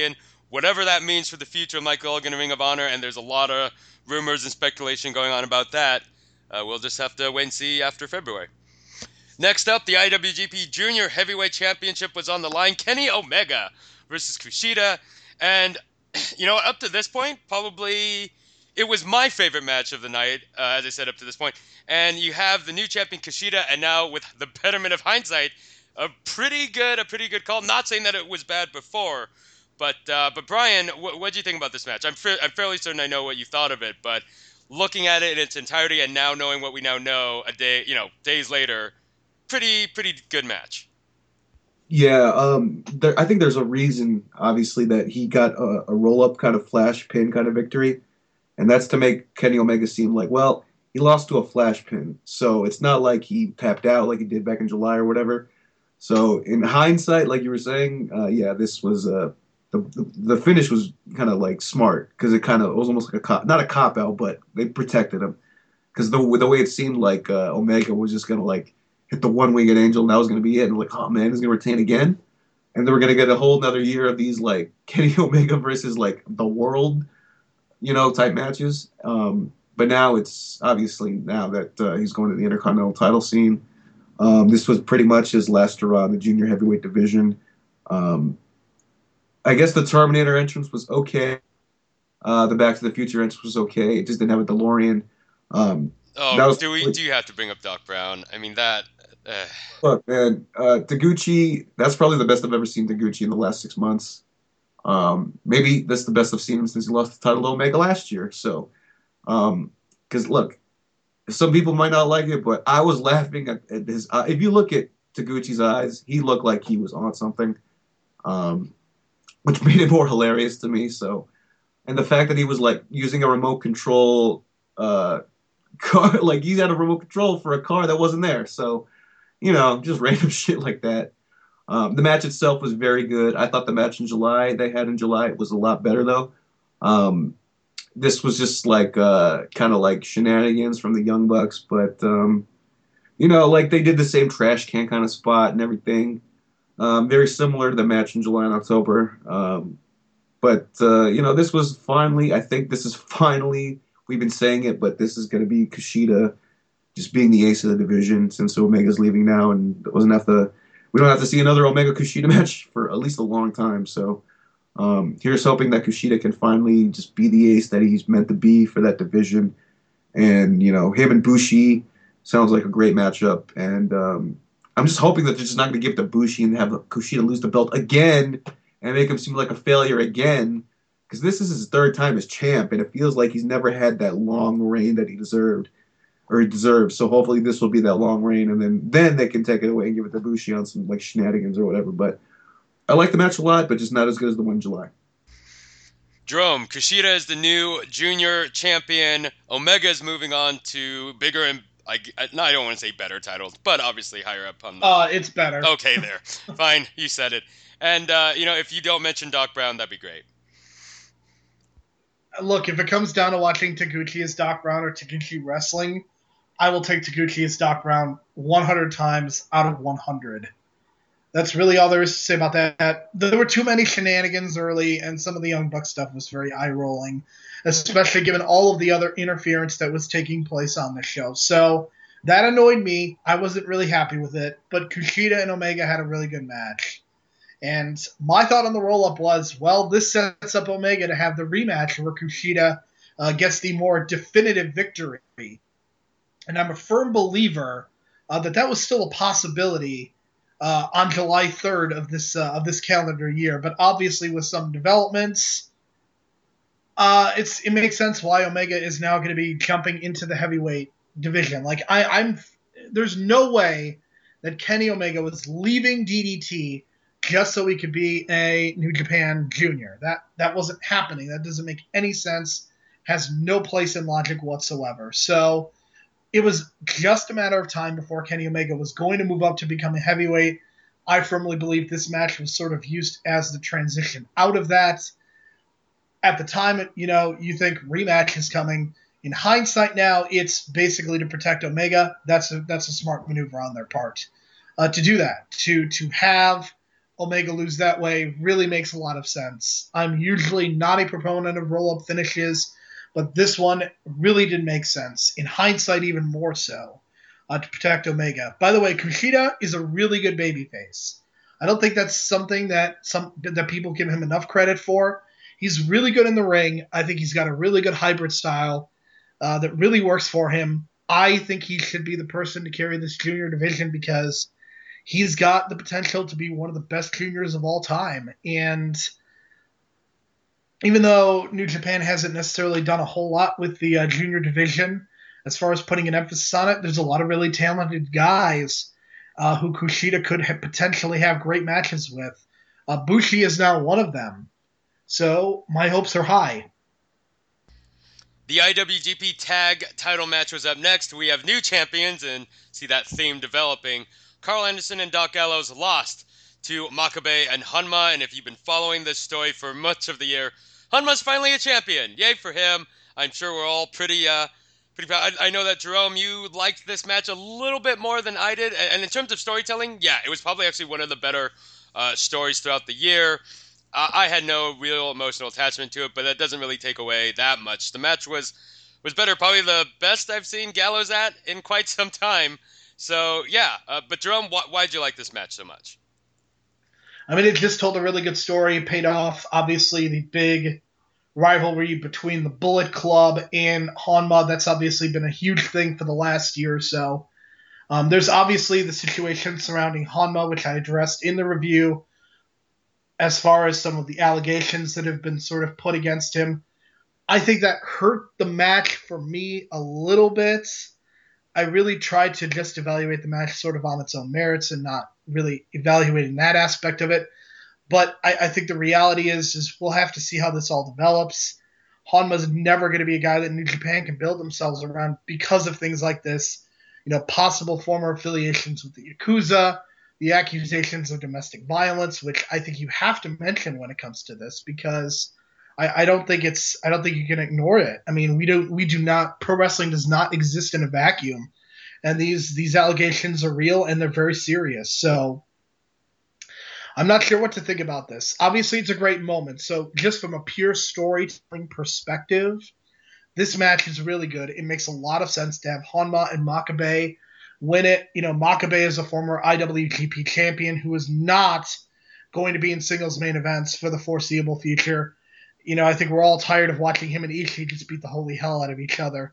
whatever that means for the future of Michael Elgin in Ring of Honor, and there's a lot of rumors and speculation going on about that. We'll just have to wait and see after February. Next up, the IWGP Junior Heavyweight Championship was on the line. Kenny Omega versus Kushida. And, up to this point, probably it was my favorite match of the night, as I said, up to this point. And you have the new champion Kushida, and now with the betterment of hindsight, a pretty good call. Not saying that it was bad before, but Brian, what do you think about this match? I'm fairly certain I know what you thought of it, but looking at it in its entirety and now knowing what we now know days later, pretty good match. Yeah, I think there's a reason, obviously, that he got a roll-up kind of flash pin kind of victory, and that's to make Kenny Omega seem like, well, he lost to a flash pin, so it's not like he tapped out like he did back in July or whatever. So in hindsight, like you were saying, yeah, this was the finish was kind of like smart because it was almost like not a cop out, but they protected him because the way it seemed like Omega was just gonna like hit the one-winged angel and that was gonna be it. And like, oh man, he's gonna retain again, and then we're gonna get a whole another year of these like Kenny Omega versus like the world, type matches. But now it's obviously now that he's going to the Intercontinental title scene. This was pretty much his last hurrah in the junior heavyweight division. I guess the Terminator entrance was okay. The Back to the Future entrance was okay. It just didn't have a DeLorean. Do you have to bring up Doc Brown? I mean that. Look, man, Taguchi. That's probably the best I've ever seen Taguchi in the last 6 months. Maybe that's the best I've seen him since he lost the title to Omega last year. So, because look, some people might not like it, but I was laughing at his. If you look at Taguchi's eyes, he looked like he was on something, which made it more hilarious to me. So, and the fact that he was like using a remote control car, like he had a remote control for a car that wasn't there. So, just random shit like that. The match itself was very good. I thought the match they had in July, was a lot better though. This was just like kind of like shenanigans from the Young Bucks, but like they did the same trash can kind of spot and everything. Very similar to the match in July and October. But this was finally, I think this is finally, we've been saying it, but this is going to be Kushida just being the ace of the division since Omega's leaving now, and we don't have to see another Omega Kushida match for at least a long time. So here's hoping that Kushida can finally just be the ace that he's meant to be for that division. And, him and Bushi sounds like a great matchup. And I'm just hoping that they're just not going to give it to Bushi and have Kushida lose the belt again and make him seem like a failure again. Because this is his third time as champ, and it feels like he's never had that long reign that he deserves. So hopefully this will be that long reign, and then they can take it away and give it to Bushi on some like shenanigans or whatever. But I like the match a lot, but just not as good as the one in July. Jerome, Kushida is the new junior champion. Omega is moving on to bigger and I don't want to say better titles, but obviously higher up on the... It's better. Okay, there. Fine, you said it. And, if you don't mention Doc Brown, that'd be great. Look, if it comes down to watching Taguchi as Doc Brown or Taguchi wrestling, I will take Taguchi as Doc Brown 100 times out of 100. That's really all there is to say about that. There were too many shenanigans early, and some of the Young Bucks stuff was very eye-rolling, especially given all of the other interference that was taking place on the show. So that annoyed me. I wasn't really happy with it, but Kushida and Omega had a really good match. And my thought on the roll-up was, well, this sets up Omega to have the rematch where Kushida gets the more definitive victory. And I'm a firm believer that was still a possibility on July 3rd of this calendar year. But obviously with some developments, it makes sense why Omega is now going to be jumping into the heavyweight division. Like there's no way that Kenny Omega was leaving DDT just so he could be a New Japan Junior. That wasn't happening. That doesn't make any sense. Has no place in logic whatsoever. So it was just a matter of time before Kenny Omega was going to move up to become a heavyweight. I firmly believe this match was sort of used as the transition out of that. At the time, you think rematch is coming. In hindsight now, it's basically to protect Omega. That's a smart maneuver on their part to do that. To have Omega lose that way really makes a lot of sense. I'm usually not a proponent of roll up finishes, but this one really did make sense. In hindsight, even more so, to protect Omega. By the way, Kushida is a really good babyface. I don't think that's something that people give him enough credit for. He's really good in the ring. I think he's got a really good hybrid style that really works for him. I think he should be the person to carry this junior division because he's got the potential to be one of the best juniors of all time. And even though New Japan hasn't necessarily done a whole lot with the junior division, as far as putting an emphasis on it, there's a lot of really talented guys who Kushida could potentially have great matches with. Bushi is now one of them. So my hopes are high. The IWGP Tag title match was up next. We have new champions and see that theme developing. Carl Anderson and Doc Gallows lost to Makabe and Hanma, and if you've been following this story for much of the year, Hanma's finally a champion. Yay for him. I'm sure we're all pretty proud. I know that, Jerome, you liked this match a little bit more than I did, and in terms of storytelling, yeah, it was probably actually one of the better stories throughout the year. I had no real emotional attachment to it, but that doesn't really take away that much. The match was better, probably the best I've seen Gallows at in quite some time. So, yeah. But, Jerome, why'd you like this match so much? I mean, it just told a really good story. It paid off, obviously, the big rivalry between the Bullet Club and Hanma. That's obviously been a huge thing for the last year or so. There's obviously the situation surrounding Hanma, which I addressed in the review, as far as some of the allegations that have been sort of put against him. I think that hurt the match for me a little bit. I really tried to just evaluate the match sort of on its own merits and not really evaluating that aspect of it. But I think the reality is we'll have to see how this all develops. Hanma's never going to be a guy that New Japan can build themselves around because of things like this. You know, possible former affiliations with the Yakuza, the accusations of domestic violence, which I think you have to mention when it comes to this, because I don't think you can ignore it. I mean, we do not, pro wrestling does not exist in a vacuum, and these allegations are real and they're very serious. So I'm not sure what to think about this. Obviously, it's a great moment. So just from a pure storytelling perspective, this match is really good. It makes a lot of sense to have Hanma and Makabe win it. You know, Makabe is a former IWGP champion who is not going to be in singles main events for the foreseeable future. You know, I think we're all tired of watching him and Ishii just beat the holy hell out of each other.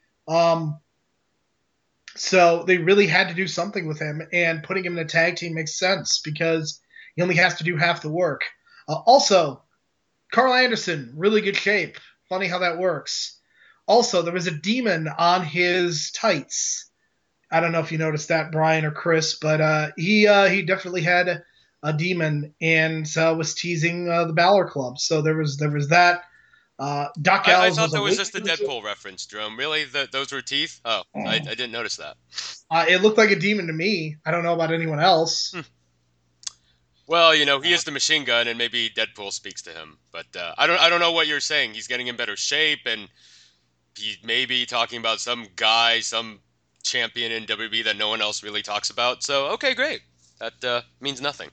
So they really had to do something with him, and putting him in a tag team makes sense because he only has to do half the work. Also, Carl Anderson, really good shape. Funny how that works. Also, there was a demon on his tights. I don't know if you noticed that, Brian or Chris, but he definitely had a demon and was teasing the Balor Club. So there was that. Doc Gallows I thought that was just a Deadpool reference, Jerome. Really? Those were teeth? Oh, I didn't notice that. It looked like a demon to me. I don't know about anyone else. Well, you know, he is the machine gun, and maybe Deadpool speaks to him. But I don't know what you're saying. He's getting in better shape, and he may be talking about some guy, some champion in WB that no one else really talks about. So, okay, great. That means nothing.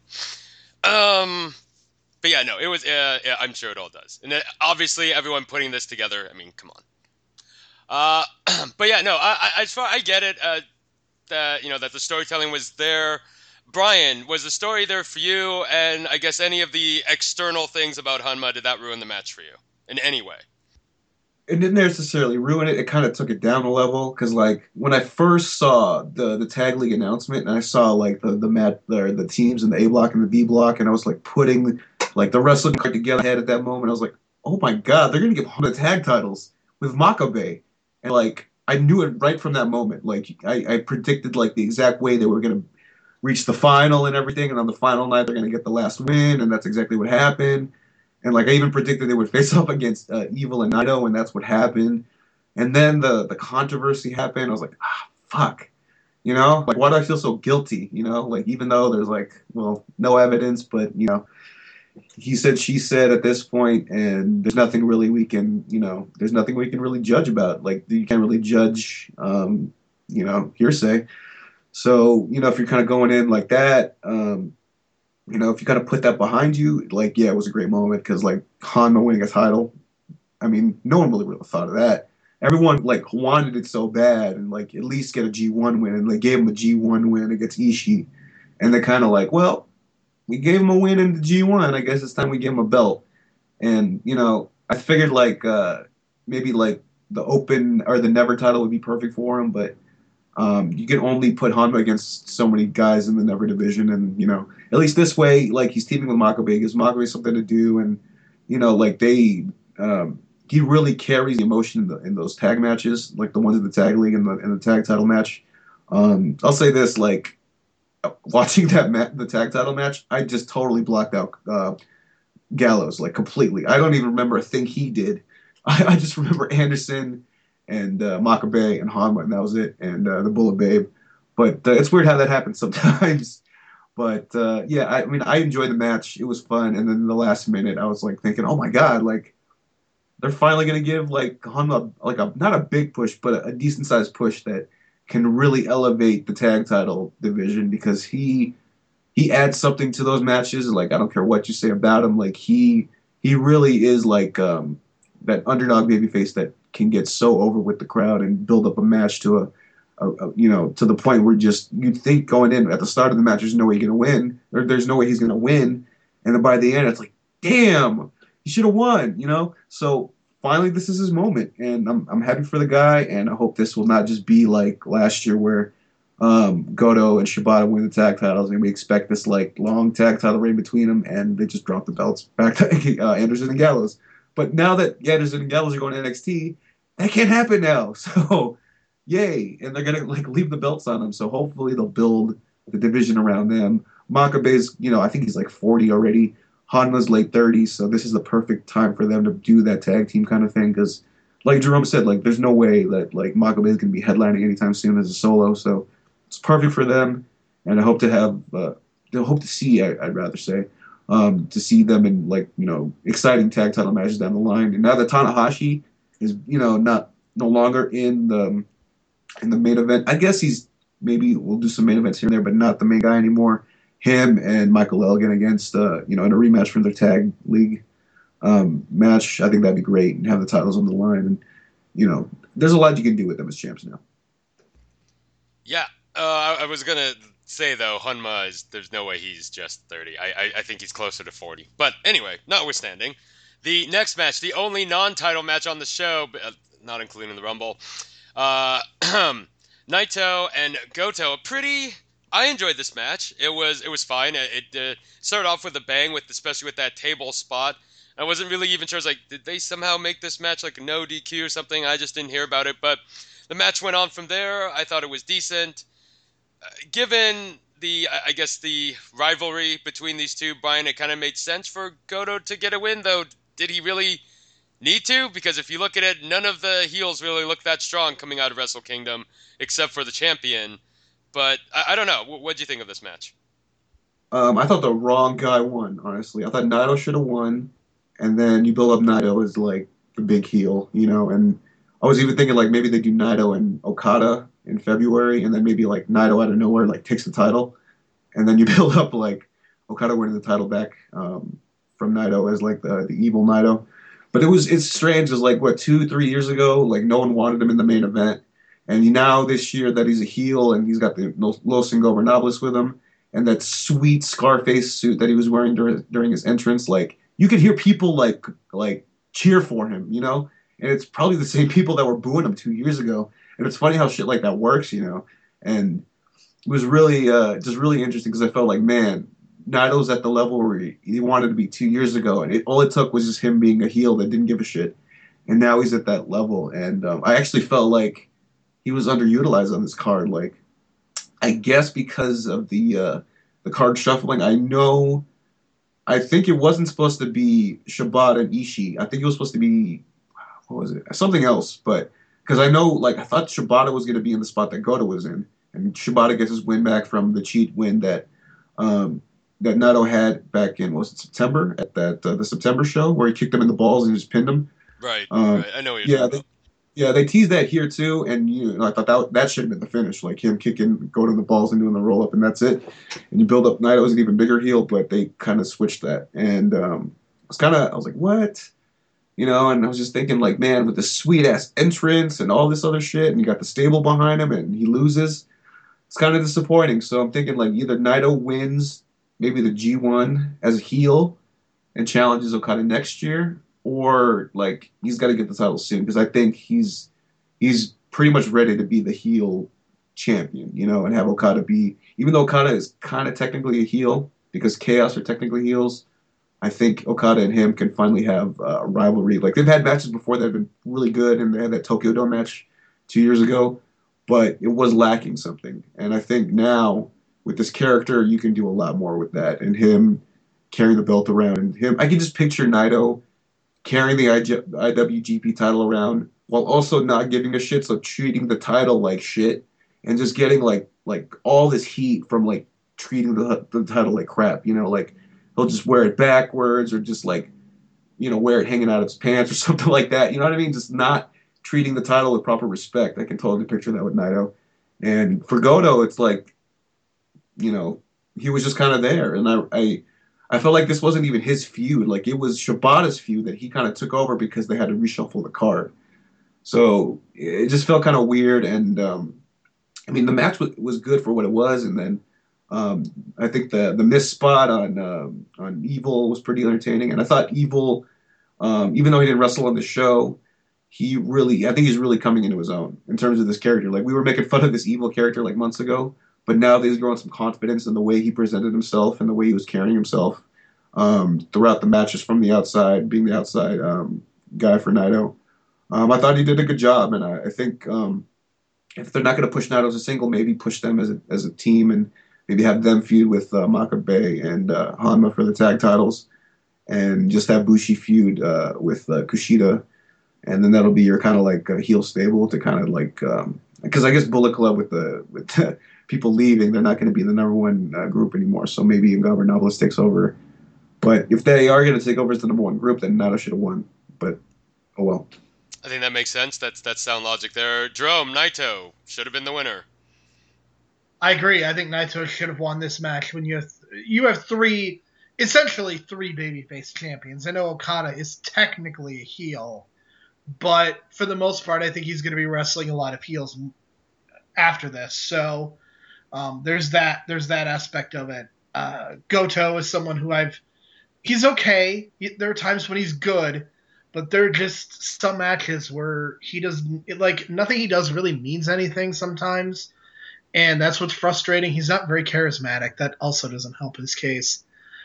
But yeah, no, it was. I'm sure it all does, and obviously everyone putting this together. I mean, come on. But yeah, no, I get it. That that the storytelling was there. Brian, was the story there for you? And I guess any of the external things about Hanma, did that ruin the match for you in any way? It didn't necessarily ruin it. It kind of took it down a level because, like, when I first saw the tag league announcement, and I saw like the teams in the A block and the B block, and I was like putting like the wrestling card together at that moment, I was like, oh my god, they're gonna give the tag titles with Makabe, and like I knew it right from that moment. Like I predicted like the exact way they were gonna reach the final and everything, and on the final night they're gonna get the last win, and that's exactly what happened. And like I even predicted they would face off against Evil and Naito, and that's what happened. And then the controversy happened. I was like, fuck. You know? Like, why do I feel so guilty? You know? Like, even though there's like, well, no evidence, but, you know, he said, she said at this point, and there's nothing really we can, there's nothing we can really judge about. Like, you can't really judge, hearsay. So, if you're kind of going in like that, You know, if you kind of put that behind you, like, yeah, it was a great moment because, like, Hanma winning a title, I mean, no one really would have thought of that. Everyone, like, wanted it so bad and, like, at least get a G1 win, and they gave him a G1 win against Ishii. And they're kind of like, well, we gave him a win in the G1. I guess it's time we give him a belt. And, you know, I figured, like, maybe, like, the Open or the Never title would be perfect for him, but you can only put Honma against so many guys in the Never division, and you know, at least this way, like he's teaming with Makabe, gives Makabe something to do, and you know, like he really carries the emotion in those tag matches, like the ones in the tag league and the tag title match. I'll say this, like watching the tag title match, I just totally blocked out Gallows like completely. I don't even remember a thing he did. I just remember Anderson and Makabe and Hanma, and that was it, and the Bullet Babe. But it's weird how that happens sometimes. But yeah, I mean, I enjoyed the match. It was fun, and then in the last minute, I was like thinking, oh my god, like they're finally gonna give like Hanma like a not a big push, but a decent sized push that can really elevate the tag title division because he adds something to those matches. Like I don't care what you say about him, like he really is like that underdog babyface that can get so over with the crowd and build up a match to you know to the point where just you think going in at the start of the match there's no way you're gonna win or there's no way he's gonna win, and then by the end it's like damn he should have won, you know. So finally this is his moment, and I'm happy for the guy, and I hope this will not just be like last year where Goto and Shibata win the tag titles, and we expect this like long tag title reign between them, and they just drop the belts back to Anderson and Gallows. But now that Anderson and Gallows are going to NXT, that can't happen now. So, yay! And they're gonna like leave the belts on them. So hopefully they'll build the division around them. Makabe's, you know, I think he's like 40 already. Hanma's late 30s, so this is the perfect time for them to do that tag team kind of thing. Because, like Jerome said, like there's no way that like Makabe is gonna be headlining anytime soon as a solo. So it's perfect for them, and I hope to have, I hope to see, I'd rather say, to see them in like you know exciting tag title matches down the line. And now that Tanahashi is you know not no longer in the main event, I guess he's maybe we'll do some main events here and there, but not the main guy anymore. Him and Michael Elgin against you know in a rematch for their tag league match, I think that'd be great, and have the titles on the line. And you know, there's a lot you can do with them as champs now. Yeah, I was gonna say though, Hunma is there's no way he's just 30. I think he's closer to 40. But anyway, notwithstanding, the next match, the only non-title match on the show, not including the Rumble, uh, Naito and Goto. I enjoyed this match. It was fine. It started off with a bang, with especially with that table spot. I wasn't really even sure. I was like, did they somehow make this match like a no DQ or something? I just didn't hear about it, but the match went on from there. I thought it was decent. Given I guess the rivalry between these two, Brian, it kind of made sense for Goto to get a win, though. Did he really need to? Because if you look at it, none of the heels really look that strong coming out of Wrestle Kingdom, except for the champion. But I don't know. What do you think of this match? I thought the wrong guy won, honestly. I thought Naito should have won, and then you build up Naito as like the big heel, you know. And I was even thinking like maybe they do Naito and Okada in February, and then maybe like Naito out of nowhere like takes the title, and then you build up like Okada winning the title back from Naito as like the evil Naito. But it's strange. It's like what 2 3 years ago, like no one wanted him in the main event, and now this year that he's a heel and he's got the Los Ingobernables with him and that sweet Scarface suit that he was wearing during his entrance, like you could hear people like cheer for him, you know. And it's probably the same people that were booing him 2 years ago. And it's funny how shit like that works, you know. And it was really just really interesting because I felt like, man, Naito's at the level where he wanted to be 2 years ago, and all it took was just him being a heel that didn't give a shit, and now he's at that level. And I actually felt like he was underutilized on this card. Like I guess because of the card shuffling. I think it wasn't supposed to be Shibata and Ishii. I think it was supposed to be what was it? Something else. But because I know, like I thought Shibata was going to be in the spot that Goto was in, and Shibata gets his win back from the cheat win um, that Nato had back in was it September at that the September show where he kicked him in the balls and just pinned him. Right, Um, right. I know what you're yeah, talking about. Yeah, they teased that here too, and I thought that should have been the finish, like him kicking, going to the balls and doing the roll up, and that's it. And you build up Naito as an even bigger heel, but they kind of switched that, and I was like, what? And I was just thinking, like, man, with the sweet ass entrance and all this other shit, and you got the stable behind him, and he loses, it's kind of disappointing. So I'm thinking, like, either Naito wins maybe the G1 as a heel and challenges Okada next year, or like he's got to get the title soon because I think he's pretty much ready to be the heel champion, and have Okada be, even though Okada is kind of technically a heel because Chaos are technically heels. I think Okada and him can finally have a rivalry. Like they've had matches before that have been really good, and they had that Tokyo Dome match 2 years ago, but it was lacking something. And I think now with this character, you can do a lot more with that, and him carrying the belt around, and him. I can just picture Naito carrying the IWGP title around while also not giving a shit, so treating the title like shit, and just getting like all this heat from like treating the title like crap. Like he'll just wear it backwards or just like wear it hanging out of his pants or something like that. You know what I mean? Just not treating the title with proper respect. I can totally picture that with Naito. And for Goto, it's like he was just kind of there, and I felt like this wasn't even his feud. Like it was Shibata's feud that he kind of took over because they had to reshuffle the card. So it just felt kind of weird. And I mean, the match was good for what it was. And then I think the missed spot on Evil was pretty entertaining. And I thought Evil, even though he didn't wrestle on the show, I think he's really coming into his own in terms of this character. Like we were making fun of this Evil character like months ago, but now that he's growing some confidence in the way he presented himself and the way he was carrying himself throughout the matches from the outside, being the outside guy for Naito. I thought he did a good job, and I think if they're not going to push Naito as a single, maybe push them as a team, and maybe have them feud with Makabe and Hanma for the tag titles, and just have Bushi feud with Kushida, and then that'll be your kind of like heel stable to kind of like because I guess Bullet Club with the people leaving, they're not going to be the number one group anymore. So maybe Ingobernables takes over. But if they are going to take over as the number one group, then Naito should have won. But oh well. I think that makes sense. That's sound logic there. Jerome, Naito should have been the winner. I agree. I think Naito should have won this match. When you have essentially three babyface champions. I know Okada is technically a heel, but for the most part, I think he's going to be wrestling a lot of heels after this. So there's that aspect of it. Goto is someone who he's okay. There are times when he's good, but there are just some matches where he doesn't, like, nothing he does really means anything sometimes. And that's what's frustrating. He's not very charismatic. That also doesn't help his case.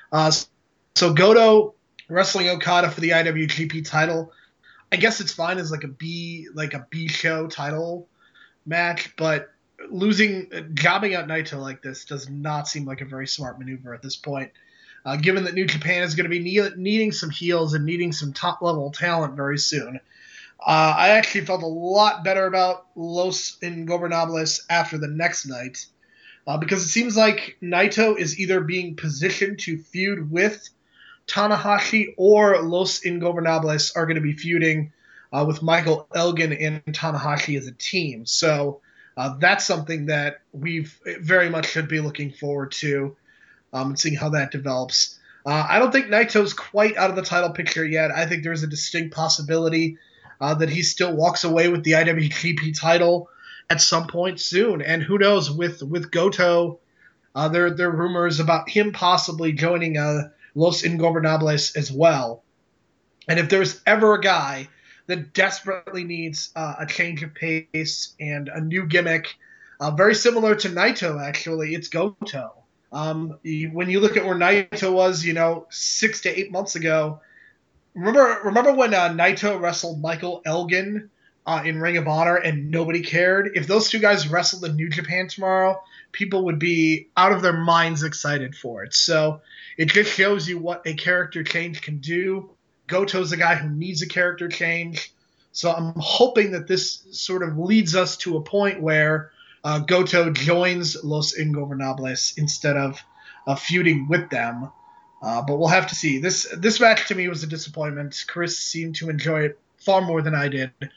So Goto wrestling Okada for the IWGP title, I guess it's fine as like a B show title match, but jobbing out Naito like this does not seem like a very smart maneuver at this point. Given that New Japan is going to be needing some heels and needing some top level talent very soon. I actually felt a lot better about Los Ingobernables after the next night because it seems like Naito is either being positioned to feud with Tanahashi or Los Ingobernables are going to be feuding with Michael Elgin and Tanahashi as a team. So that's something that we very much should be looking forward to and seeing how that develops. I don't think Naito's quite out of the title picture yet. I think there's a distinct possibility that he still walks away with the IWGP title at some point soon. And who knows, with Goto, there are rumors about him possibly joining Los Ingobernables as well. And if there's ever a guy that desperately needs a change of pace and a new gimmick, very similar to Naito, actually, it's Goto. When you look at where Naito was, 6 to 8 months ago, remember when Naito wrestled Michael Elgin in Ring of Honor and nobody cared? If those two guys wrestled in New Japan tomorrow, people would be out of their minds excited for it. So it just shows you what a character change can do. Goto's a guy who needs a character change. So I'm hoping that this sort of leads us to a point where Goto joins Los Ingobernables instead of feuding with them. But we'll have to see. This match to me was a disappointment. Chris seemed to enjoy it far more than I did.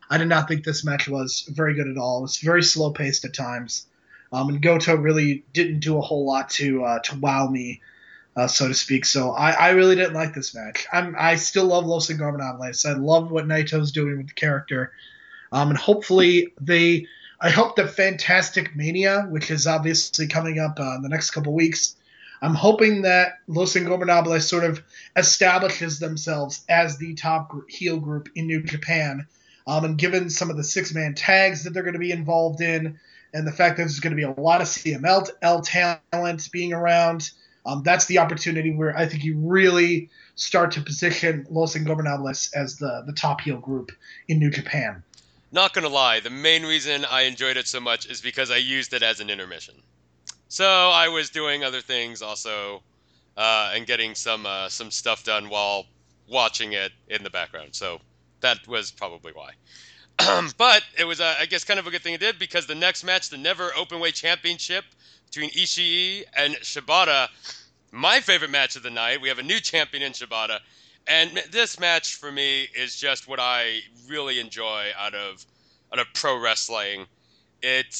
I did not think this match was very good at all. It was very slow paced at times, and Goto really didn't do a whole lot to wow me, so to speak. So I really didn't like this match. I still love Los Ingobernables. I love what Naito's doing with the character, and hopefully they. I hope that Fantastic Mania, which is obviously coming up in the next couple weeks, I'm hoping that Los Ingobernables sort of establishes themselves as the top heel group in New Japan. And given some of the six-man tags that they're going to be involved in, and the fact that there's going to be a lot of CMLL talent being around, that's the opportunity where I think you really start to position Los Ingobernables as the top heel group in New Japan. Not gonna lie, the main reason I enjoyed it so much is because I used it as an intermission. So I was doing other things also, and getting some stuff done while watching it in the background. So that was probably why. But it was, I guess, kind of a good thing it did, because the next match, the Never Openweight Championship between Ishii and Shibata, my favorite match of the night. We have a new champion in Shibata, and this match for me is just what I really enjoy out of pro wrestling. It's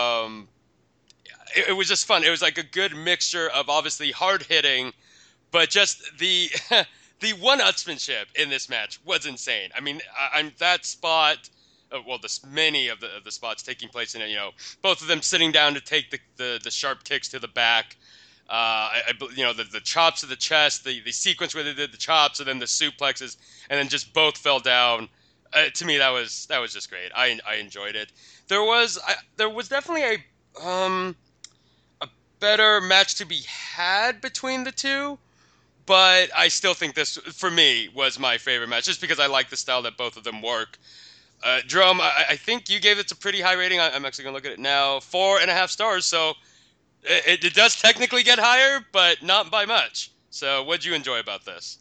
it was just fun. It was like a good mixture of obviously hard hitting, but just the the one-upsmanship in this match was insane. I mean, I'm that spot. Well, this many of the spots taking place in it. Both of them sitting down to take the sharp kicks to the back. The chops to the chest, the sequence where they did the chops and then the suplexes, and then just both fell down. To me, that was just great. I enjoyed it. There was definitely a better match to be had between the two, but I still think this, for me, was my favorite match, just because I like the style that both of them work. Jerome, I think you gave it a pretty high rating. I'm actually going to look at it now. 4.5 stars, so it does technically get higher, but not by much. So what'd you enjoy about this?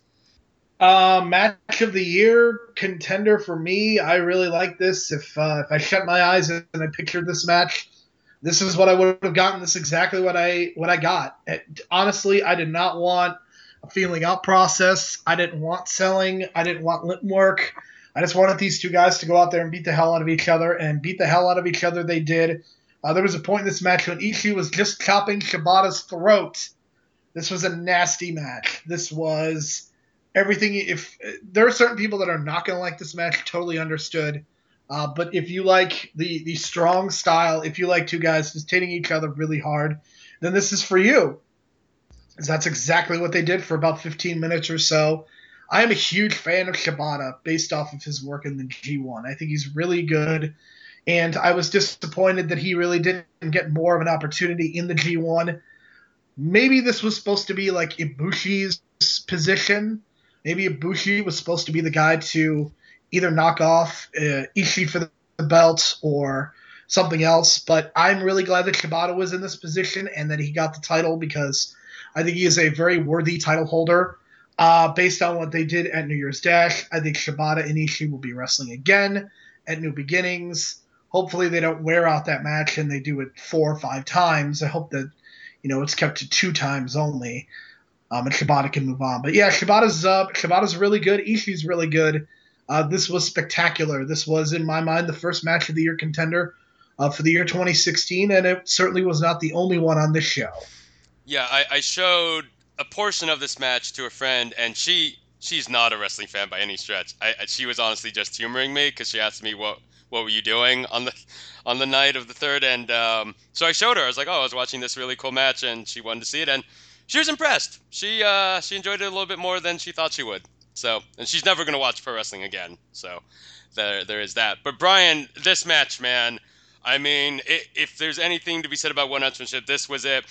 Match of the year contender for me. I really like this. If I shut my eyes and I pictured this match, this is what I would have gotten. This is exactly what I got. Honestly, I did not want a feeling out process. I didn't want selling. I didn't want lip work. I just wanted these two guys to go out there and beat the hell out of each other, and beat the hell out of each other they did. There was a point in this match when Ishii was just chopping Shibata's throat. This was a nasty match. This was everything. If there are certain people that are not going to like this match, totally understood. But if you like the strong style, if you like two guys just hitting each other really hard, then this is for you. Because that's exactly what they did for about 15 minutes or so. I am a huge fan of Shibata based off of his work in the G1. I think he's really good. And I was disappointed that he really didn't get more of an opportunity in the G1. Maybe this was supposed to be like Ibushi's position. Maybe Ibushi was supposed to be the guy to either knock off Ishii for the belt or something else. But I'm really glad that Shibata was in this position and that he got the title, because I think he is a very worthy title holder. Based on what they did at New Year's Dash, I think Shibata and Ishii will be wrestling again at New Beginnings. Hopefully they don't wear out that match and they do it 4 or 5 times. I hope that it's kept to 2 times only, and Shibata can move on. But yeah, Shibata's really good. Ishii's really good. This was spectacular. This was, in my mind, the first match of the year contender for the year 2016, and it certainly was not the only one on this show. Yeah, I showed a portion of this match to a friend, and she's not a wrestling fan by any stretch. She was honestly just humoring me, because she asked me what were you doing on the night of the third, and so I showed her. I was like, I was watching this really cool match, and she wanted to see it, and she was impressed. She enjoyed it a little bit more than she thought she would. So, and she's never going to watch pro wrestling again. So there is that. But Brian, this match, man, I mean, if there's anything to be said about one-upsmanship, this was it.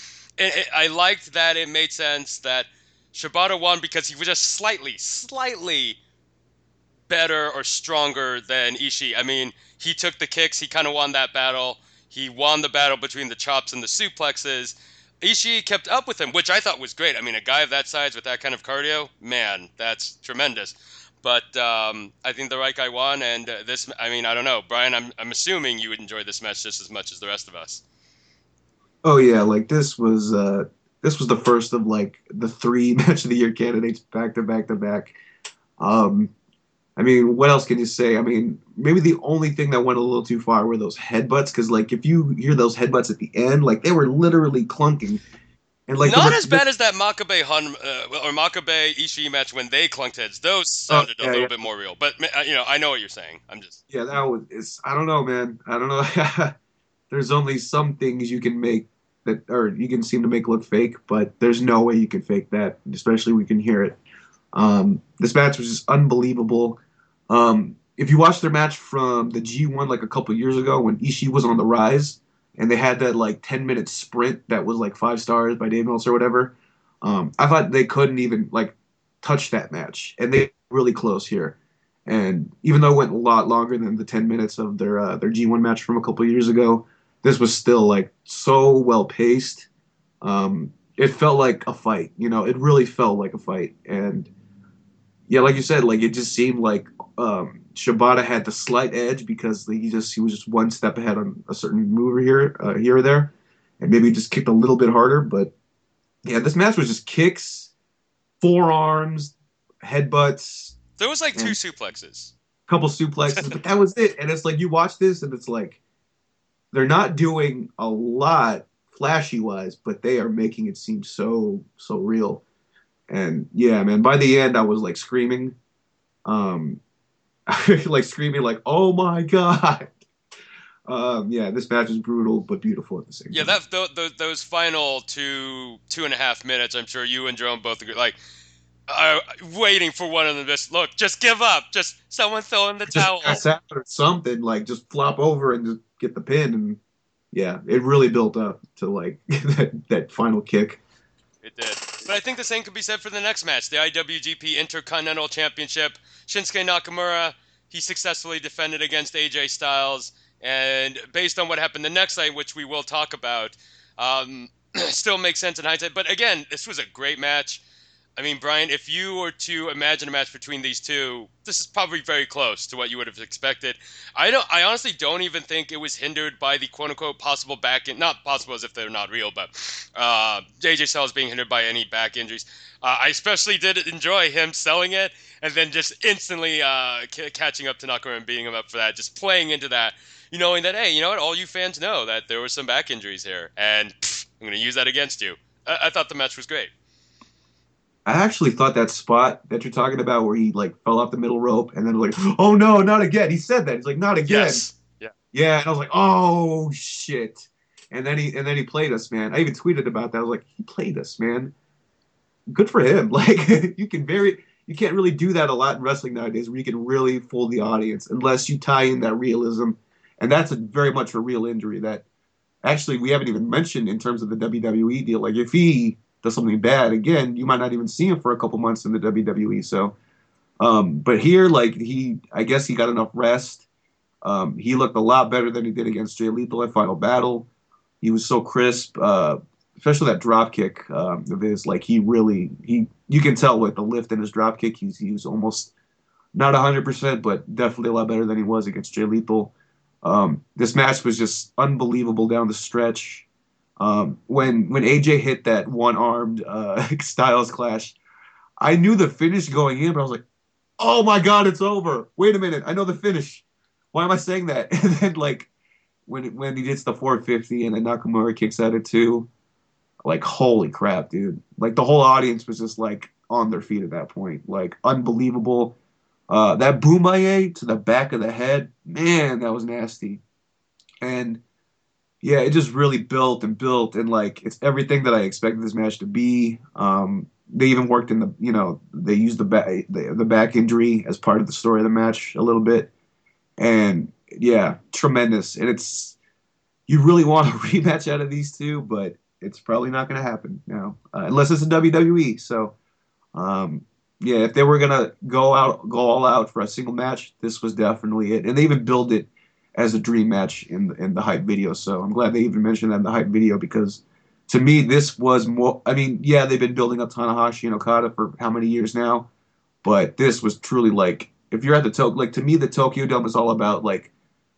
I liked that it made sense that Shibata won because he was just slightly better or stronger than Ishii. I mean, he took the kicks. He kind of won that battle. He won the battle between the chops and the suplexes. Ishii kept up with him, which I thought was great. I mean, a guy of that size with that kind of cardio, man, that's tremendous. But I think the right guy won, and this, I mean, I don't know. Brian, I'm assuming you would enjoy this match just as much as the rest of us. Oh yeah, like this was the first of like the 3 match of the year candidates back to back to back. I I mean, what else can you say? I mean, maybe the only thing that went a little too far were those headbutts, because like if you hear those headbutts at the end, like they were literally clunking, and like Not as bad as that Makabe or Makabe Ishii match when they clunked heads. Those oh sounded a yeah, little yeah, bit more real. But I know what you're saying. I'm just yeah, that was it's I don't know, man. I don't know. There's only some things you can make that, or you can seem to make look fake, but there's no way you can fake that, especially when you can hear it. This match was just unbelievable. If you watch their match from the G1 like a couple years ago when Ishii was on the rise and they had that like 10-minute sprint that was like 5 stars by Dave Meltzer or whatever, I thought they couldn't even like touch that match, and they were really close here. And even though it went a lot longer than the 10 minutes of their G1 match from a couple years ago, this was still like so well paced. It felt like a fight, it really felt like a fight. And yeah, like you said, like it just seemed like Shibata had the slight edge because he was just one step ahead on a certain move here or there, and maybe just kicked a little bit harder. But yeah, this match was just kicks, forearms, headbutts, there was like and two suplexes. a couple suplexes, but that was it. And it's like you watch this, and it's like they're not doing a lot flashy wise, but they are making it seem so real. And yeah, man, by the end I was like screaming. Um like screaming like, "Oh my god." Yeah, this match is brutal but beautiful at the same Yeah, time. those final 2.5 minutes, I'm sure you and Jerome both agree. Like, waiting for one of them to just look, just give up, just someone throw in the Just towel. pass out or something, like just flop over and just get the pin. And yeah, it really built up to like that final kick. It did. But I think the same could be said for the next match, the IWGP Intercontinental Championship. Shinsuke Nakamura, he successfully defended against AJ Styles, and based on what happened the next night, which we will talk about, still makes sense in hindsight. But again, this was a great match. I mean, Brian, if you were to imagine a match between these two, this is probably very close to what you would have expected. I honestly don't even think it was hindered by the quote unquote possible not possible as if they're not real, but AJ Styles being hindered by any back injuries. I especially did enjoy him selling it and then just instantly catching up to Nakamura and beating him up for that, just playing into that, knowing that, hey, you know what, all you fans know that there were some back injuries here, and I'm going to use that against you. I thought the match was great. I actually thought that spot that you're talking about where he like fell off the middle rope and then like, "Oh no, not again." He said that. He's like, "Not again." Yes. Yeah. Yeah, and I was like, "Oh shit." And then he played us, man. I even tweeted about that. I was like, "He played us, man. Good for him." Like you can't really do that a lot in wrestling nowadays where you can really fool the audience unless you tie in that realism. And that's very much a real injury that actually we haven't even mentioned in terms of the WWE deal. Like if he does something bad again, you might not even see him for a couple months in the WWE. So, but here, like I guess he got enough rest. He looked a lot better than he did against Jay Lethal at Final Battle. He was so crisp, especially that drop kick of his. Like you can tell with the lift in his drop kick, he was almost not 100%, but definitely a lot better than he was against Jay Lethal. This match was just unbelievable down the stretch. When AJ hit that one-armed Styles Clash, I knew the finish going in, but I was like, "Oh my god, it's over! Wait a minute, I know the finish. Why am I saying that?" And then like when he gets the 450 and then Nakamura kicks out at 2, like holy crap, dude! Like the whole audience was just like on their feet at that point, like unbelievable. That Boomaye to the back of the head, man, that was nasty. And yeah, it just really built and built, and like it's everything that I expected this match to be. They even worked in they used the back injury as part of the story of the match a little bit, and yeah, tremendous. And you really want a rematch out of these two, but it's probably not going to happen now unless it's a WWE. So yeah, if they were gonna go all out for a single match, this was definitely it. And they even build it as a dream match in the hype video. So I'm glad they even mentioned that in the hype video because to me this was more. I mean, yeah, they've been building up Tanahashi and Okada for how many years now, but this was truly like if you're at to me the Tokyo Dome is all about like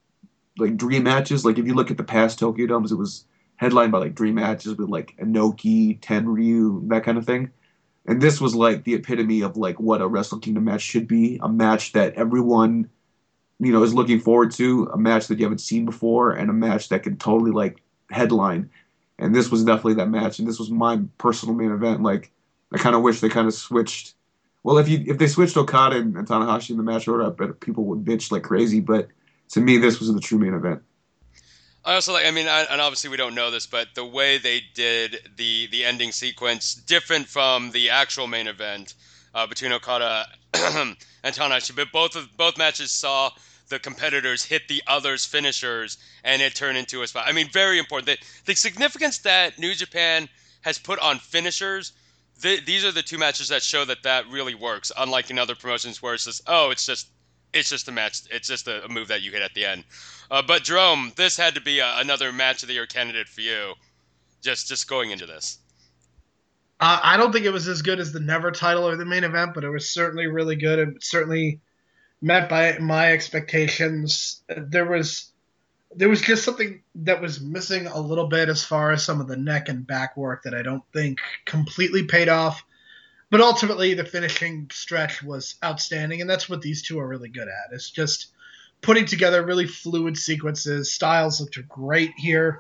dream matches. Like if you look at the past Tokyo Domes, it was headlined by like dream matches with like Inoki, Tenryu, that kind of thing. And this was like the epitome of like what a Wrestle Kingdom match should be, a match that everyone, is looking forward to, a match that you haven't seen before, and a match that can totally like headline. And this was definitely that match, and this was my personal main event. Like, I kind of wish they kind of switched. Well, if they switched Okada and Tanahashi in the match order, I bet people would bitch like crazy. But to me, this was the true main event. I also like. I mean, and obviously we don't know this, but the way they did the ending sequence different from the actual main event between Okada and Tanahashi. But both matches saw the competitors hit the other's finishers, and it turned into a spot. I mean, very important. The significance that New Japan has put on finishers. These are the two matches that show that really works. Unlike in other promotions where it's just it's just a match. It's just a move that you hit at the end. But Jerome, this had to be another match of the year candidate for you. Just going into this. I don't think it was as good as the Never title or the main event, but it was certainly really good. It certainly met by my expectations. There was just something that was missing a little bit as far as some of the neck and back work that I don't think completely paid off. But ultimately, the finishing stretch was outstanding, and that's what these two are really good at. It's just putting together really fluid sequences. Styles looked great here.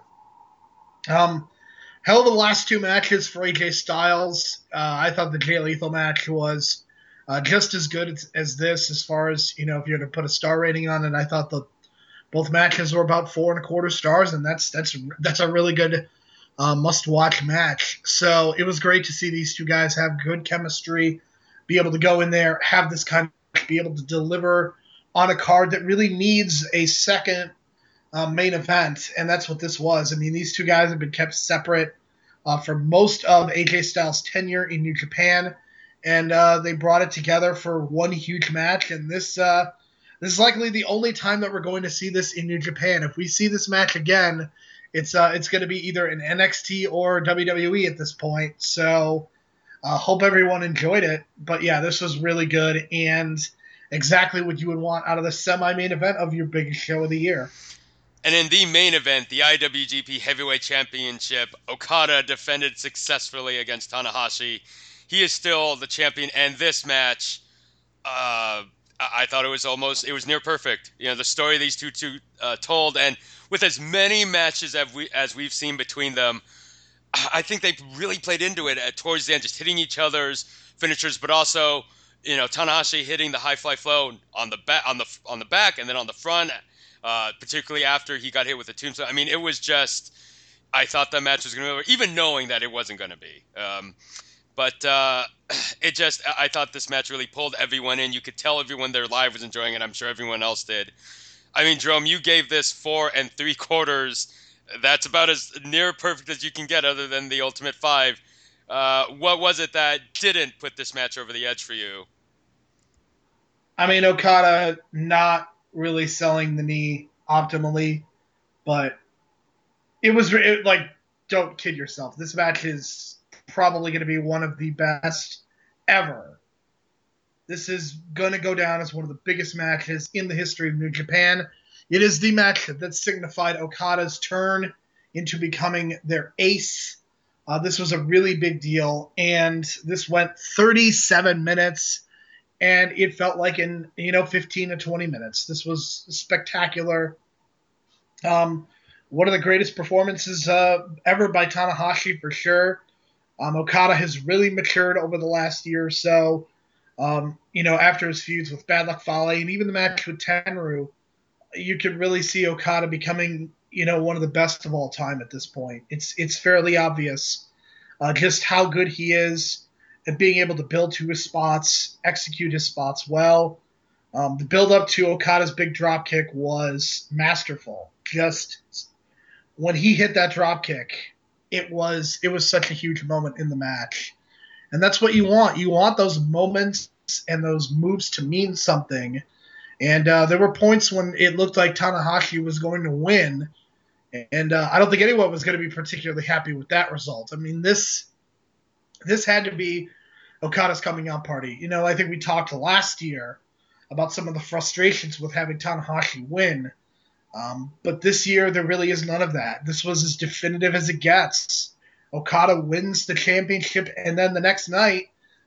Hell of the last two matches for AJ Styles. I thought the Jay Lethal match was just as good as this, as far as, if you're to put a star rating on it. I thought both matches were about 4.25 stars, and that's a really good must-watch match. So it was great to see these two guys have good chemistry, be able to go in there, have this kind of, be able to deliver on a card that really needs a second main event, and that's what this was. I mean, these two guys have been kept separate for most of AJ Styles' tenure in New Japan, and they brought it together for one huge match, and this is likely the only time that we're going to see this in New Japan. If we see this match again, it's going to be either in NXT or WWE at this point. So hope everyone enjoyed it. But yeah, this was really good and exactly what you would want out of the semi-main event of your biggest show of the year. And in the main event, the IWGP Heavyweight Championship, Okada defended successfully against Tanahashi. He is still the champion, and this match, I thought it was near perfect. The story these two told, and with as many matches as we've seen between them, I think they really played into it towards the end, just hitting each other's finishers, but also, Tanahashi hitting the high fly flow on the back, and then on the front, particularly after he got hit with the tombstone. I mean, it was just, I thought that match was going to be over, even knowing that it wasn't going to be. But I thought this match really pulled everyone in. You could tell everyone there live was enjoying it. I'm sure everyone else did. I mean, Jerome, you gave this 4 3/4. That's about as near perfect as you can get, other than the Ultimate 5. What was it that didn't put this match over the edge for you? I mean, Okada not really selling the knee optimally, but it was like, don't kid yourself. This match is probably going to be one of the best ever. This is going to go down as one of the biggest matches in the history of New Japan. It is the match that signified Okada's turn into becoming their ace. This was a really big deal, and this went 37 minutes, and it felt like in 15 to 20 minutes. This was spectacular. One of the greatest performances ever by Tanahashi, for sure. Okada has really matured over the last year or so. After his feuds with Bad Luck Fale and even the match with Tenryu, you could really see Okada becoming, one of the best of all time at this point. It's fairly obvious just how good he is at being able to build to his spots, execute his spots well. The build-up to Okada's big dropkick was masterful. Just when he hit that dropkick, it was such a huge moment in the match. And that's what you want. You want those moments and those moves to mean something. And there were points when it looked like Tanahashi was going to win. And I don't think anyone was going to be particularly happy with that result. I mean, this had to be Okada's coming out party. I think we talked last year about some of the frustrations with having Tanahashi win. But this year, there really is none of that. This was as definitive as it gets. Okada wins the championship, and then the next night,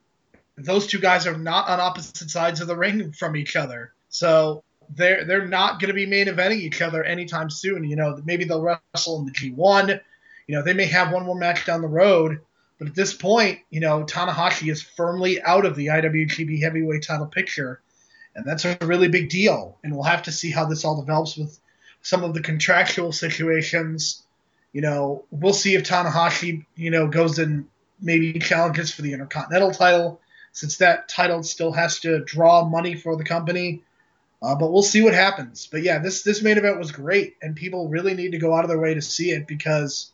those two guys are not on opposite sides of the ring from each other. So they're not going to be main eventing each other anytime soon. You know, maybe they'll wrestle in the G1. You know, they may have one more match down the road. But at this point, you know, Tanahashi is firmly out of the IWGP Heavyweight title picture. And that's a really big deal. And we'll have to see how this all develops with some of the contractual situations. You know, we'll see if Tanahashi, you know, goes and maybe challenges for the Intercontinental title, since that title still has to draw money for the company. But we'll see what happens. But yeah, this main event was great, and people really need to go out of their way to see it, because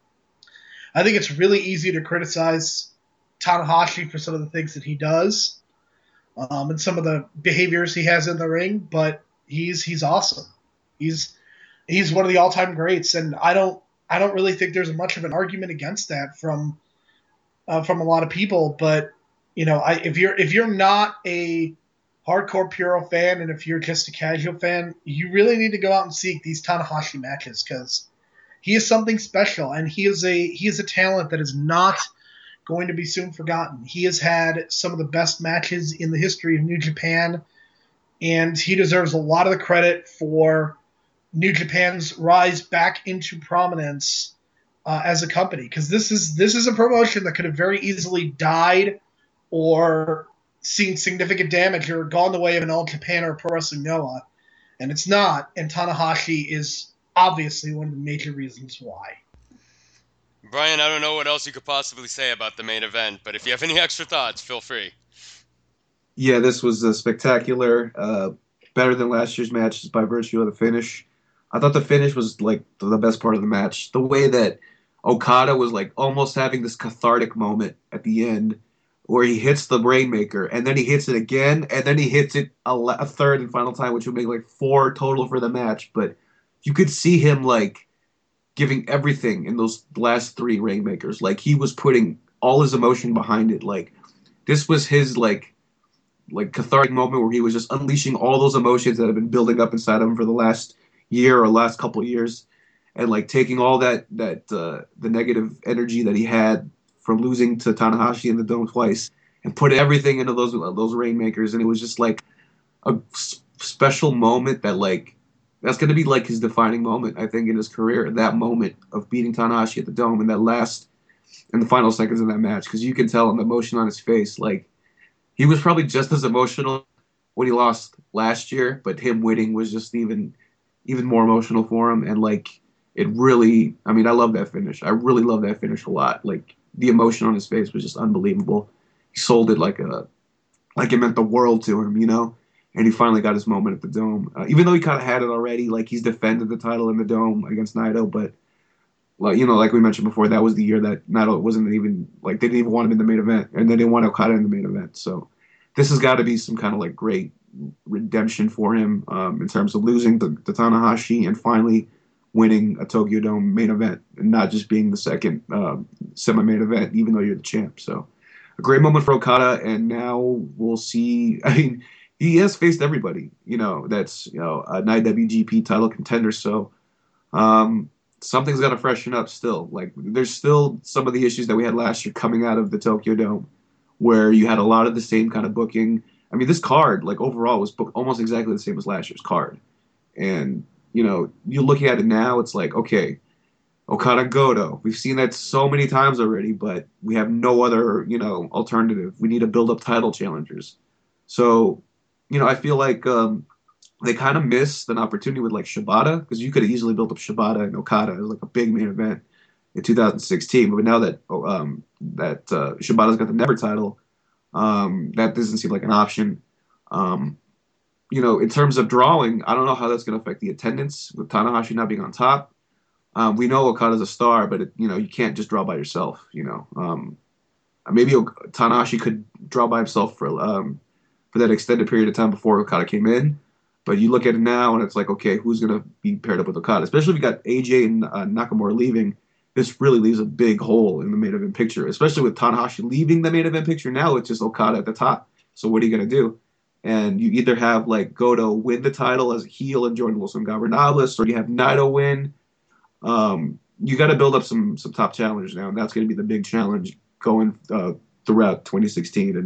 I think it's really easy to criticize Tanahashi for some of the things that he does, and some of the behaviors he has in the ring. But he's awesome. He's one of the all-time greats, and I don't really think there's much of an argument against that from a lot of people. But you know, if you're not a hardcore Puro fan, and if you're just a casual fan, you really need to go out and seek these Tanahashi matches, because he is something special, and he is a talent that is not going to be soon forgotten. He has had some of the best matches in the history of New Japan, and he deserves a lot of the credit for New Japan's rise back into prominence as a company, because this is a promotion that could have very easily died or seen significant damage or gone the way of an All Japan or Pro Wrestling Noah, and it's not. And Tanahashi is obviously one of the major reasons why. Brian, I don't know what else you could possibly say about the main event, but if you have any extra thoughts, feel free. Yeah, this was a spectacular, better than last year's matches by virtue of the finish. I thought the finish was like the best part of the match. The way that Okada was like almost having this cathartic moment at the end, where he hits the Rainmaker, and then he hits it again, and then he hits it a third and final time, which would make like 4 total for the match. But you could see him like giving everything in those last 3 Rainmakers. Like he was putting all his emotion behind it. Like this was his like cathartic moment where he was just unleashing all those emotions that have been building up inside of him for the last year or last couple of years, and like taking all that the negative energy that he had from losing to Tanahashi in the Dome twice, and put everything into those Rainmakers. And it was just like a special moment that like that's going to be like his defining moment, I think, in his career. That moment of beating Tanahashi at the Dome in the final seconds of that match, because you can tell the emotion on his face. Like he was probably just as emotional when he lost last year, but him winning was just even more emotional for him. And like it really, I mean, I love that finish. I really love that finish a lot. Like the emotion on his face was just unbelievable. He sold it like it meant the world to him, you know. And he finally got his moment at the Dome, even though he kind of had it already. Like he's defended the title in the Dome against Naito, but like you know, like we mentioned before, that was the year that Naito wasn't even like they didn't even want him in the main event, and they didn't want Okada in the main event. So this has got to be some kind of like great redemption for him in terms of losing to Tanahashi and finally winning a Tokyo Dome main event, and not just being the second semi-main event, even though you're the champ. So a great moment for Okada, and now we'll see. I mean, he has faced everybody, you know, that's, you know, an IWGP title contender. So something's got to freshen up still. Like there's still some of the issues that we had last year coming out of the Tokyo Dome, where you had a lot of the same kind of booking. I mean, this card, like overall, was booked almost exactly the same as last year's card. And, you know, you look at it now, it's like, okay, Okada Goto. We've seen that so many times already, but we have no other, you know, alternative. We need to build up title challengers. So, you know, I feel like they kind of missed an opportunity with like Shibata, because you could have easily built up Shibata and Okada as like a big main event in 2016. But now that Shibata's got the Never title, that doesn't seem like an option. You know, in terms of drawing, I don't know how that's going to affect the attendance with Tanahashi not being on top. We know Okada's a star, but you know, you can't just draw by yourself. You know, maybe Tanahashi could draw by himself for that extended period of time before Okada came in. But you look at it now, and it's like, okay, who's going to be paired up with Okada? Especially if you got AJ and Nakamura leaving, this really leaves a big hole in the main event picture. Especially with Tanahashi leaving the main event picture, now it's just Okada at the top. So what are you going to do? And you either have like Goto win the title as a heel and join Los Ingobernables, or you have Naito win. You got to build up some top challengers now, and that's going to be the big challenge going throughout 2016. And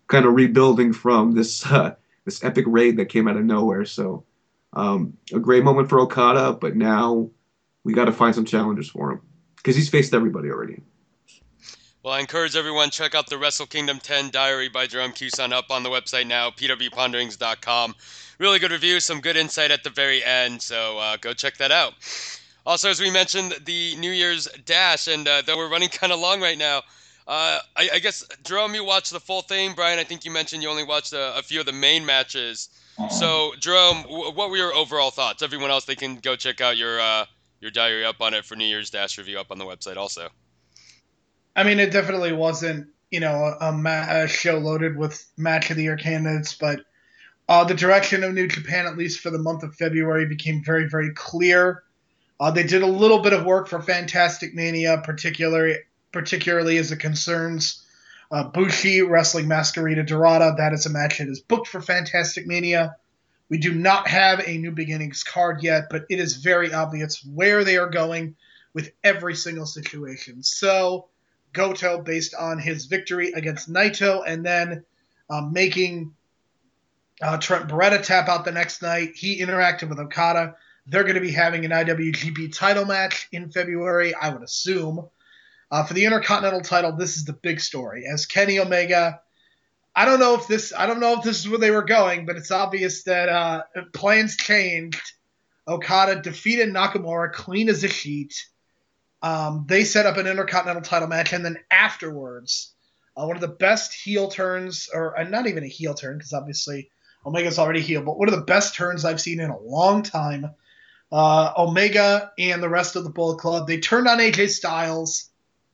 kind of rebuilding from this this epic raid that came out of nowhere. So a great moment for Okada, but now we got to find some challengers for him because he's faced everybody already. Well, I encourage everyone to check out the Wrestle Kingdom 10 Diary by Jerome Cuson up on the website now, pwponderings.com. Really good review, some good insight at the very end, so go check that out. Also, as we mentioned, the New Year's Dash, and though we're running kind of long right now, I guess, Jerome, you watched the full thing. Brian, I think you mentioned you only watched a few of the main matches. So, Jerome, what were your overall thoughts? Everyone else, they can go check out your diary up on it for New Year's Dash review up on the website also. I mean, it definitely wasn't, a show loaded with match of the year candidates, but the direction of New Japan, at least for the month of February, became very, very clear. They did a little bit of work for Fantastic Mania, particularly as it concerns Bushi wrestling Masquerita Dorada. That is a match that is booked for Fantastic Mania. We do not have a New Beginnings card yet, but it is very obvious where they are going with every single situation. So Goto, based on his victory against Naito, and then making Trent Beretta tap out the next night. He interacted with Okada. They're going to be having an IWGP title match in February, I would assume. For the Intercontinental title, this is the big story. As Kenny Omega, I don't know if this is where they were going, but it's obvious that plans changed. Okada defeated Nakamura clean as a sheet. They set up an Intercontinental title match, and then afterwards, one of the best heel turns, or not even a heel turn, because obviously Omega's already heel, but one of the best turns I've seen in a long time. Omega and the rest of the Bullet Club, they turned on AJ Styles.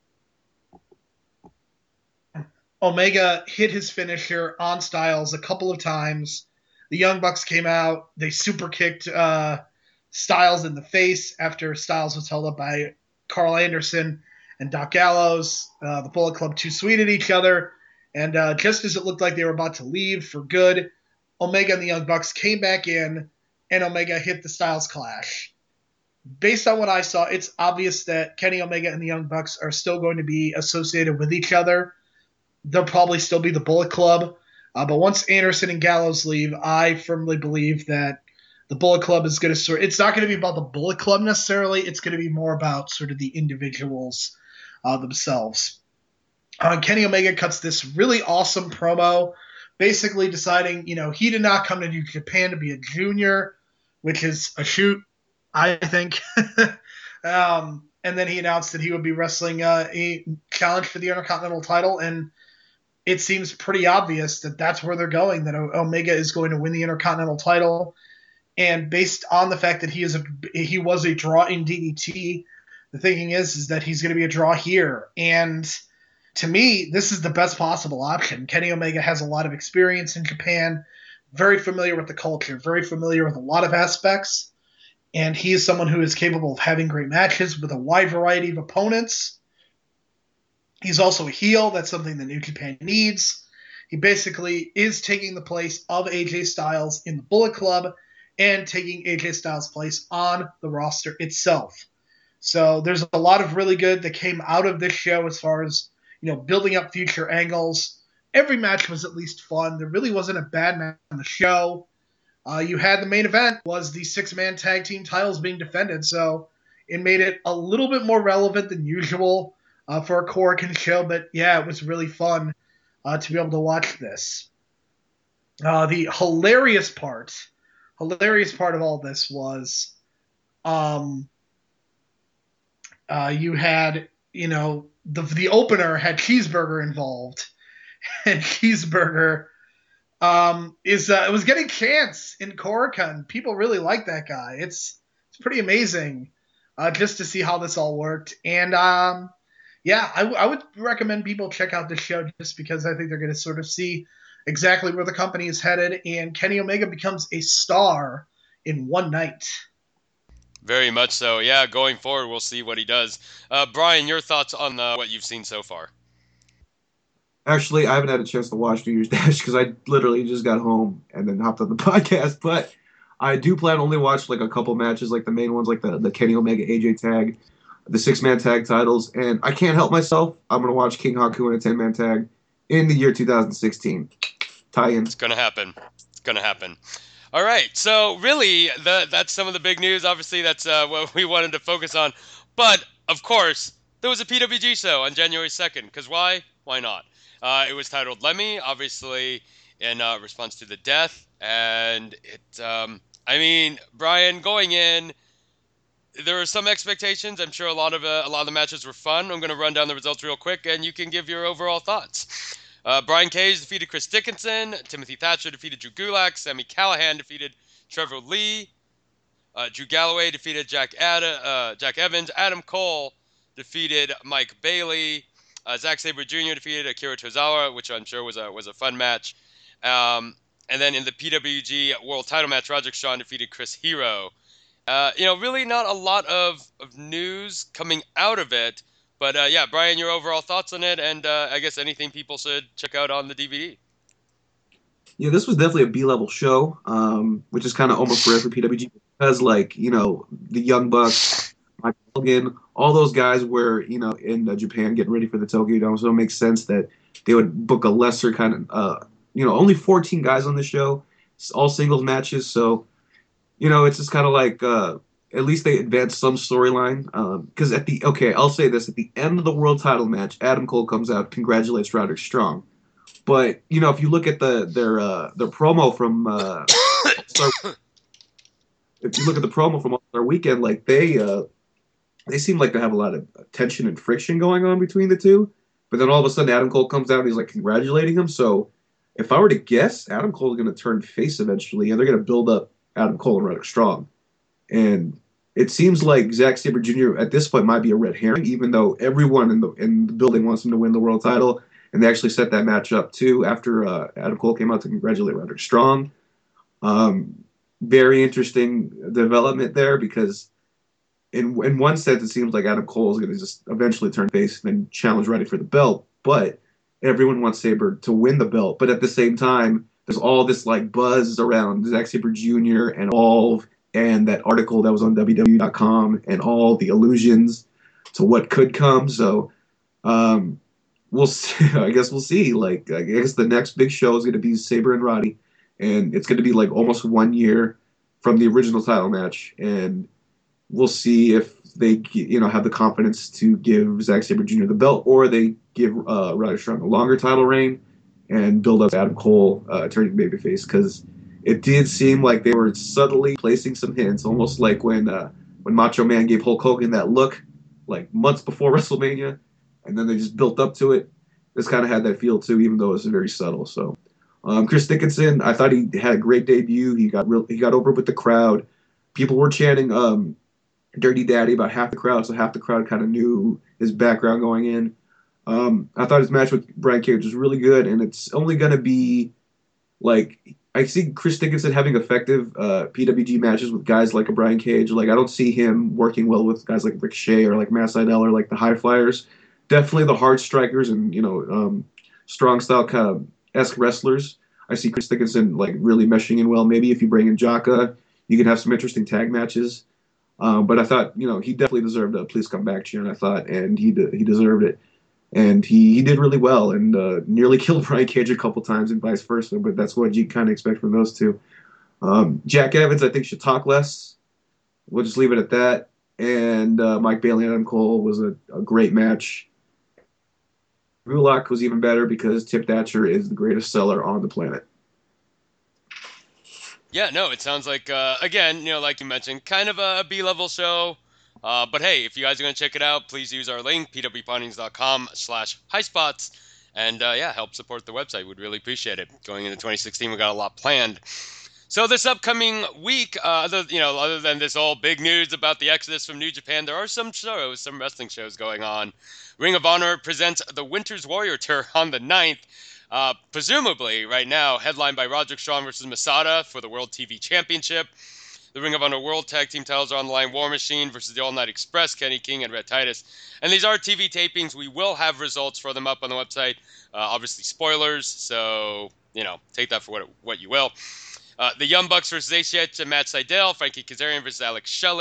Omega hit his finisher on Styles a couple of times. The Young Bucks came out. They super kicked Styles in the face after Styles was held up by Carl Anderson and Doc Gallows. The Bullet Club too sweet at each other. And just as it looked like they were about to leave for good, Omega and the Young Bucks came back in, and Omega hit the Styles Clash. Based on what I saw, it's obvious that Kenny Omega and the Young Bucks are still going to be associated with each other. They'll probably still be the Bullet Club. But once Anderson and Gallows leave, I firmly believe that the Bullet Club is going to it's not going to be about the Bullet Club necessarily. It's going to be more about sort of the individuals themselves. Kenny Omega cuts this really awesome promo, basically deciding, he did not come to New Japan to be a junior, which is a shoot, I think. And then he announced that he would be wrestling a challenge for the Intercontinental title, and it seems pretty obvious that that's where they're going, that Omega is going to win the Intercontinental title. And based on the fact that he was a draw in DDT, the thinking is that he's going to be a draw here. And to me, this is the best possible option. Kenny Omega has a lot of experience in Japan, very familiar with the culture, very familiar with a lot of aspects. And he is someone who is capable of having great matches with a wide variety of opponents. He's also a heel. That's something that New Japan needs. He basically is taking the place of AJ Styles in the Bullet Club and taking AJ Styles' place on the roster itself. So there's a lot of really good that came out of this show as far as, building up future angles. Every match was at least fun. There really wasn't a bad match on the show. You had the main event was the 6-man tag team titles being defended, so it made it a little bit more relevant than usual for a Korakuen show, but yeah, it was really fun to be able to watch this. The hilarious part of all this was you had, the opener had Cheeseburger involved, and Cheeseburger it was getting chants in Korakuen. People really like that guy. It's pretty amazing just to see how this all worked. And I would recommend people check out this show just because I think they're going to sort of see exactly where the company is headed, and Kenny Omega becomes a star in one night. Very much so. Yeah, going forward, we'll see what he does. Brian, your thoughts on what you've seen so far? Actually, I haven't had a chance to watch New Year's Dash because I literally just got home and then hopped on the podcast. But I do plan to only watch like a couple matches, like the main ones, like the Kenny Omega AJ tag, the 6-man tag titles. And I can't help myself. I'm going to watch King Haku in a 10-man tag in the year 2016. Tie-in. It's going to happen. It's going to happen. All right. So really, that's some of the big news. Obviously, that's what we wanted to focus on. But, of course, there was a PWG show on January 2nd. Because why? Why not? It was titled Lemmy, obviously, in response to the death. And Brian, going in, there were some expectations. I'm sure a lot of the matches were fun. I'm going to run down the results real quick, and you can give your overall thoughts. Brian Cage defeated Chris Dickinson. Timothy Thatcher defeated Drew Gulak. Sami Callihan defeated Trevor Lee. Drew Galloway defeated Jack Evans. Adam Cole defeated Mike Bailey. Zack Sabre Jr. defeated Akira Tozawa, which I'm sure was a fun match. And then in the PWG World Title match, Roderick Strong defeated Chris Hero. Really not a lot of news coming out of it. But, Brian, your overall thoughts on it, and I guess anything people should check out on the DVD. Yeah, this was definitely a B-level show, which is kind of almost rare for PWG because, the Young Bucks, Mike Hogan, all those guys were, in Japan getting ready for the Tokyo Dome, so it makes sense that they would book a lesser kind of, only 14 guys on the show, all singles matches, so, it's just kind of like... at least they advanced some storyline. Because I'll say this: at the end of the world title match, Adam Cole comes out, congratulates Roderick Strong. But if you look at their promo from if you look at the promo from All-Star Weekend, they seem like they have a lot of tension and friction going on between the two. But then all of a sudden, Adam Cole comes out and he's like congratulating him. So if I were to guess, Adam Cole is going to turn face eventually, and they're going to build up Adam Cole and Roderick Strong. And it seems like Zack Sabre Jr. at this point might be a red herring, even though everyone in the building wants him to win the world title. And they actually set that match up, too, after Adam Cole came out to congratulate Roderick Strong. Very interesting development there because in one sense, it seems like Adam Cole is going to just eventually turn face and then challenge Roddy for the belt. But everyone wants Sabre to win the belt. But at the same time, there's all this buzz around Zack Sabre Jr. and that article that was on WWE.com and all the allusions to what could come. So we'll see. I guess we'll see. I guess the next big show is going to be Sabre and Roddy, and it's going to be almost 1 year from the original title match. And we'll see if they have the confidence to give Zack Sabre Jr. the belt, or they give Roderick Strong a longer title reign and build up Adam Cole turning babyface, because it did seem like they were subtly placing some hints, almost like when Macho Man gave Hulk Hogan that look, months before WrestleMania, and then they just built up to it. This kind of had that feel too, even though it was very subtle. So, Chris Dickinson, I thought he had a great debut. He got over with the crowd. People were chanting "Dirty Daddy" about half the crowd, so half the crowd kind of knew his background going in. I thought his match with Brian Cage was really good, and it's only going to be I see Chris Dickinson having effective PWG matches with guys like a Brian Cage. I don't see him working well with guys like Ricochet or Matt Sydal or the high flyers. Definitely the hard strikers and strong style kind of esque wrestlers. I see Chris Dickinson really meshing in well. Maybe if you bring in Jaka, you can have some interesting tag matches. But I thought he definitely deserved a "Please Come Back" cheer, and I thought, and he deserved it. And he did really well and nearly killed Brian Cage a couple times and vice versa, but that's what you kind of expect from those two. Jack Evans, I think, should talk less. We'll just leave it at that. And Mike Bailey and Adam Cole was a great match. Gulak was even better because Tim Thatcher is the greatest seller on the planet. Yeah, no, it sounds like, again, like you mentioned, kind of a B-level show. But hey, if you guys are going to check it out, please use our link, pwpondings.com/highspots, and help support the website. We'd really appreciate it. Going into 2016, we got a lot planned. So this upcoming week, other than this all big news about the exodus from New Japan, there are some wrestling shows going on. Ring of Honor presents the Winter's Warrior Tour on the 9th. Presumably, right now, headlined by Roderick Strong versus Masada for the World TV Championship. The Ring of Honor World Tag Team titles are on the line. War Machine versus the All Night Express, Kenny King and Red Titus. And these are TV tapings. We will have results for them up on the website. Obviously, spoilers, so, take that for what you will. The Young Bucks versus HH and Matt Sydal. Frankie Kazarian versus Alex Shelley.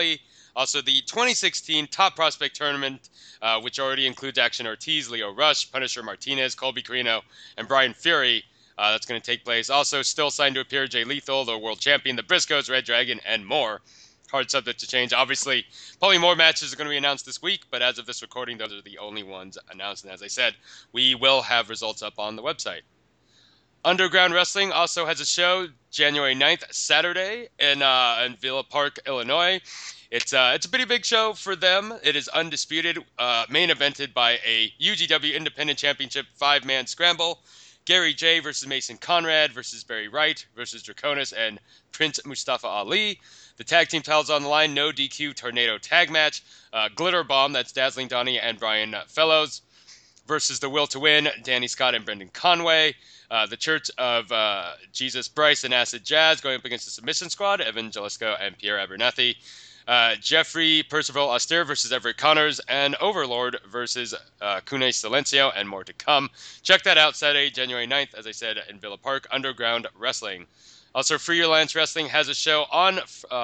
Also, the 2016 Top Prospect Tournament, which already includes Action Ortiz, Leo Rush, Punisher Martinez, Colby Carino, and Brian Fury. That's going to take place. Also, still signed to appear Jay Lethal, the world champion, the Briscoes, Red Dragon, and more. Hard subject to change. Obviously, probably more matches are going to be announced this week, but as of this recording, those are the only ones announced. And as I said, we will have results up on the website. Underground Wrestling also has a show January 9th, Saturday, in Villa Park, Illinois. It's a pretty big show for them. It is undisputed, main evented by a UGW Independent Championship 5-man scramble. Gary J versus Mason Conrad versus Barry Wright versus Draconis and Prince Mustafa Ali. The tag team titles on the line, no DQ tornado tag match. Glitter Bomb, that's Dazzling Donnie and Brian Fellows versus the Will to Win, Danny Scott and Brendan Conway. The Church of Jesus Bryce and Acid Jazz going up against the Submission Squad, Evan Jalisco and Pierre Abernathy. Jeffrey Percival Austere versus Everett Connors, and Overlord versus Kune Silencio, and more to come. Check that out Saturday, January 9th, as I said, in Villa Park, Underground Wrestling. Also, Free Alliance Wrestling has a show on,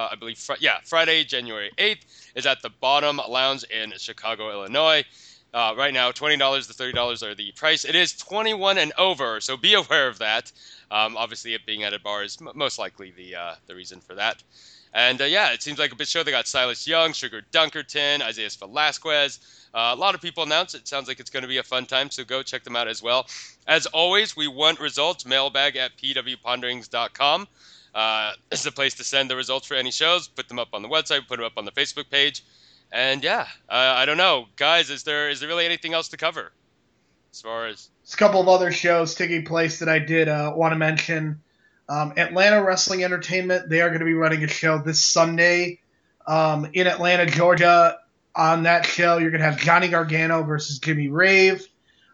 Friday, January 8th, is at the Bottom Lounge in Chicago, Illinois. Right now, $20 to $30 are the price. It is 21 and over, so be aware of that. Obviously, it being at a bar is most likely the reason for that. And it seems like a big show. They got Silas Young, Sugar Dunkerton, Isaiah Velasquez. A lot of people announced it. Sounds like it's going to be a fun time, so go check them out as well. As always, we want results. Mailbag at pwponderings.com. This is the place to send the results for any shows. Put them up on the website, put them up on the Facebook page. And I don't know. Guys, is there really anything else to cover? As far as... There's a couple of other shows taking place that I did want to mention. Atlanta Wrestling Entertainment, they are going to be running a show this Sunday in Atlanta, Georgia. On that show, you're going to have Johnny Gargano versus Jimmy Rave,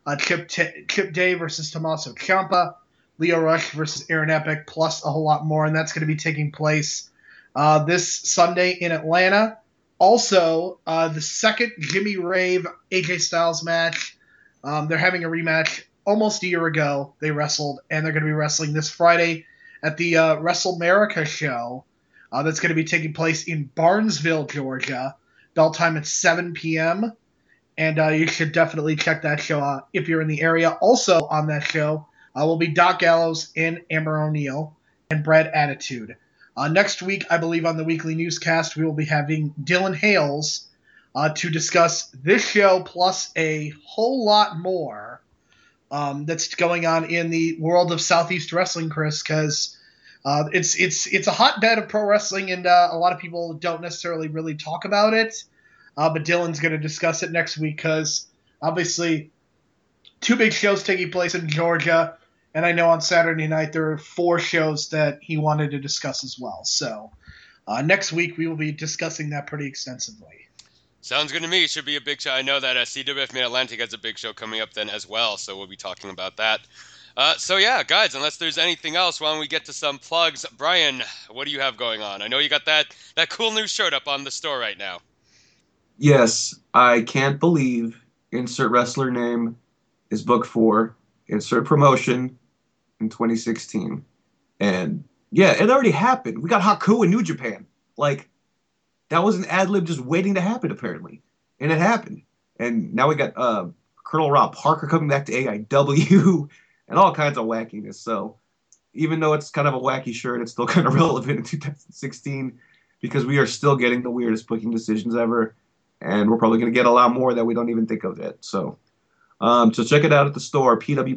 Chip Day versus Tommaso Ciampa, Leo Rush versus Aaron Epic, plus a whole lot more, and that's going to be taking place this Sunday in Atlanta. Also, the second Jimmy Rave AJ Styles match, they're having a rematch almost a year ago. They wrestled, and they're going to be wrestling this Friday at the WrestleMerica show that's going to be taking place in Barnesville, Georgia. Bell time at 7 p.m., and you should definitely check that show out if you're in the area. Also on that show will be Doc Gallows and Amber O'Neal and Brad Attitude. Next week, I believe on the weekly newscast, we will be having Dylan Hales to discuss this show plus a whole lot more that's going on in the world of Southeast Wrestling, Chris, because it's a hotbed of pro wrestling, and a lot of people don't necessarily really talk about it. But Dylan's going to discuss it next week because obviously 2 big shows taking place in Georgia, and I know on Saturday night there are 4 shows that he wanted to discuss as well. So next week we will be discussing that pretty extensively. Sounds good to me. It should be a big show. I know that CWF Mid-Atlantic has a big show coming up then as well, so we'll be talking about that. Guys, unless there's anything else, why don't we get to some plugs? Brian, what do you have going on? I know you got that cool new shirt up on the store right now. Yes, I can't believe insert wrestler name is booked for insert promotion in 2016. And yeah, it already happened. We got Haku in New Japan. Like, that was an ad-lib just waiting to happen, apparently. And it happened. And now we got Colonel Rob Parker coming back to AIW and all kinds of wackiness. So even though it's kind of a wacky shirt, it's still kind of relevant in 2016 because we are still getting the weirdest booking decisions ever. And we're probably going to get a lot more that we don't even think of yet. So check it out at the store,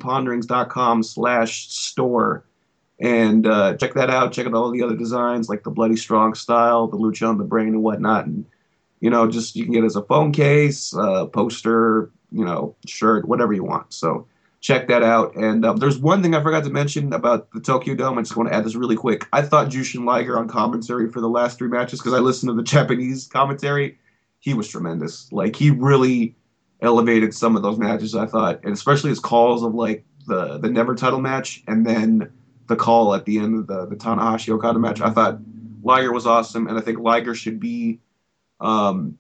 pwponderings.com/store. And check that out. Check out all the other designs like the Bloody Strong style, the Lucha on the Brain and whatnot. And, you can get it as a phone case, poster, shirt, whatever you want. So check that out. And there's one thing I forgot to mention about the Tokyo Dome. I just want to add this really quick. I thought Jushin Liger on commentary for the last 3 matches because I listened to the Japanese commentary. He was tremendous. Like, he really elevated some of those matches, I thought. And especially his calls of, like, the Never title match and then the call at the end of the Tanahashi Okada match. I thought Liger was awesome, and I think Liger should be when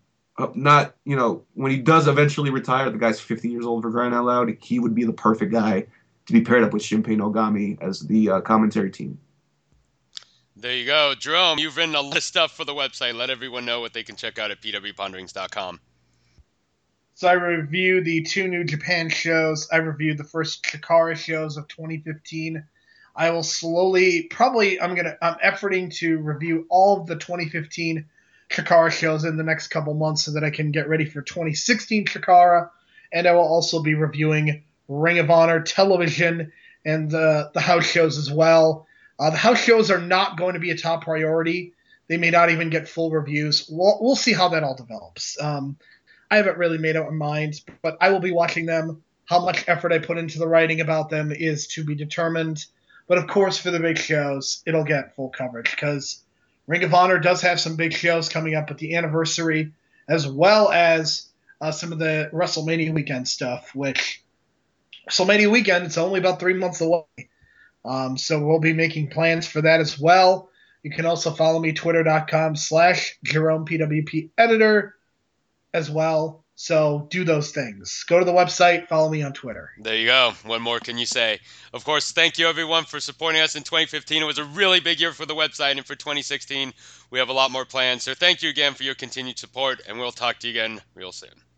he does eventually retire, the guy's 50 years old for crying out loud, he would be the perfect guy to be paired up with Shinpei Nogami as the commentary team. There you go. Jerome, you've written a lot of stuff for the website. Let everyone know what they can check out at pwponderings.com. So I review the 2 New Japan shows. I reviewed the first Chikara shows of 2015. I will slowly, probably, I'm efforting to review all of the 2015 Chikara shows in the next couple months so that I can get ready for 2016 Chikara. And I will also be reviewing Ring of Honor television and the house shows as well. The house shows are not going to be a top priority. They may not even get full reviews. We'll see how that all develops. I haven't really made up my mind, but I will be watching them. How much effort I put into the writing about them is to be determined. But of course, for the big shows, it'll get full coverage because Ring of Honor does have some big shows coming up at the anniversary, as well as some of the WrestleMania weekend stuff, which WrestleMania weekend, it's only about 3 months away. So we'll be making plans for that as well. You can also follow me, twitter.com/JeromePWP editor as well. So do those things. Go to the website, follow me on Twitter. There you go. What more can you say? Of course, thank you everyone for supporting us in 2015. It was a really big year for the website, and for 2016, we have a lot more plans. So thank you again for your continued support, and we'll talk to you again real soon.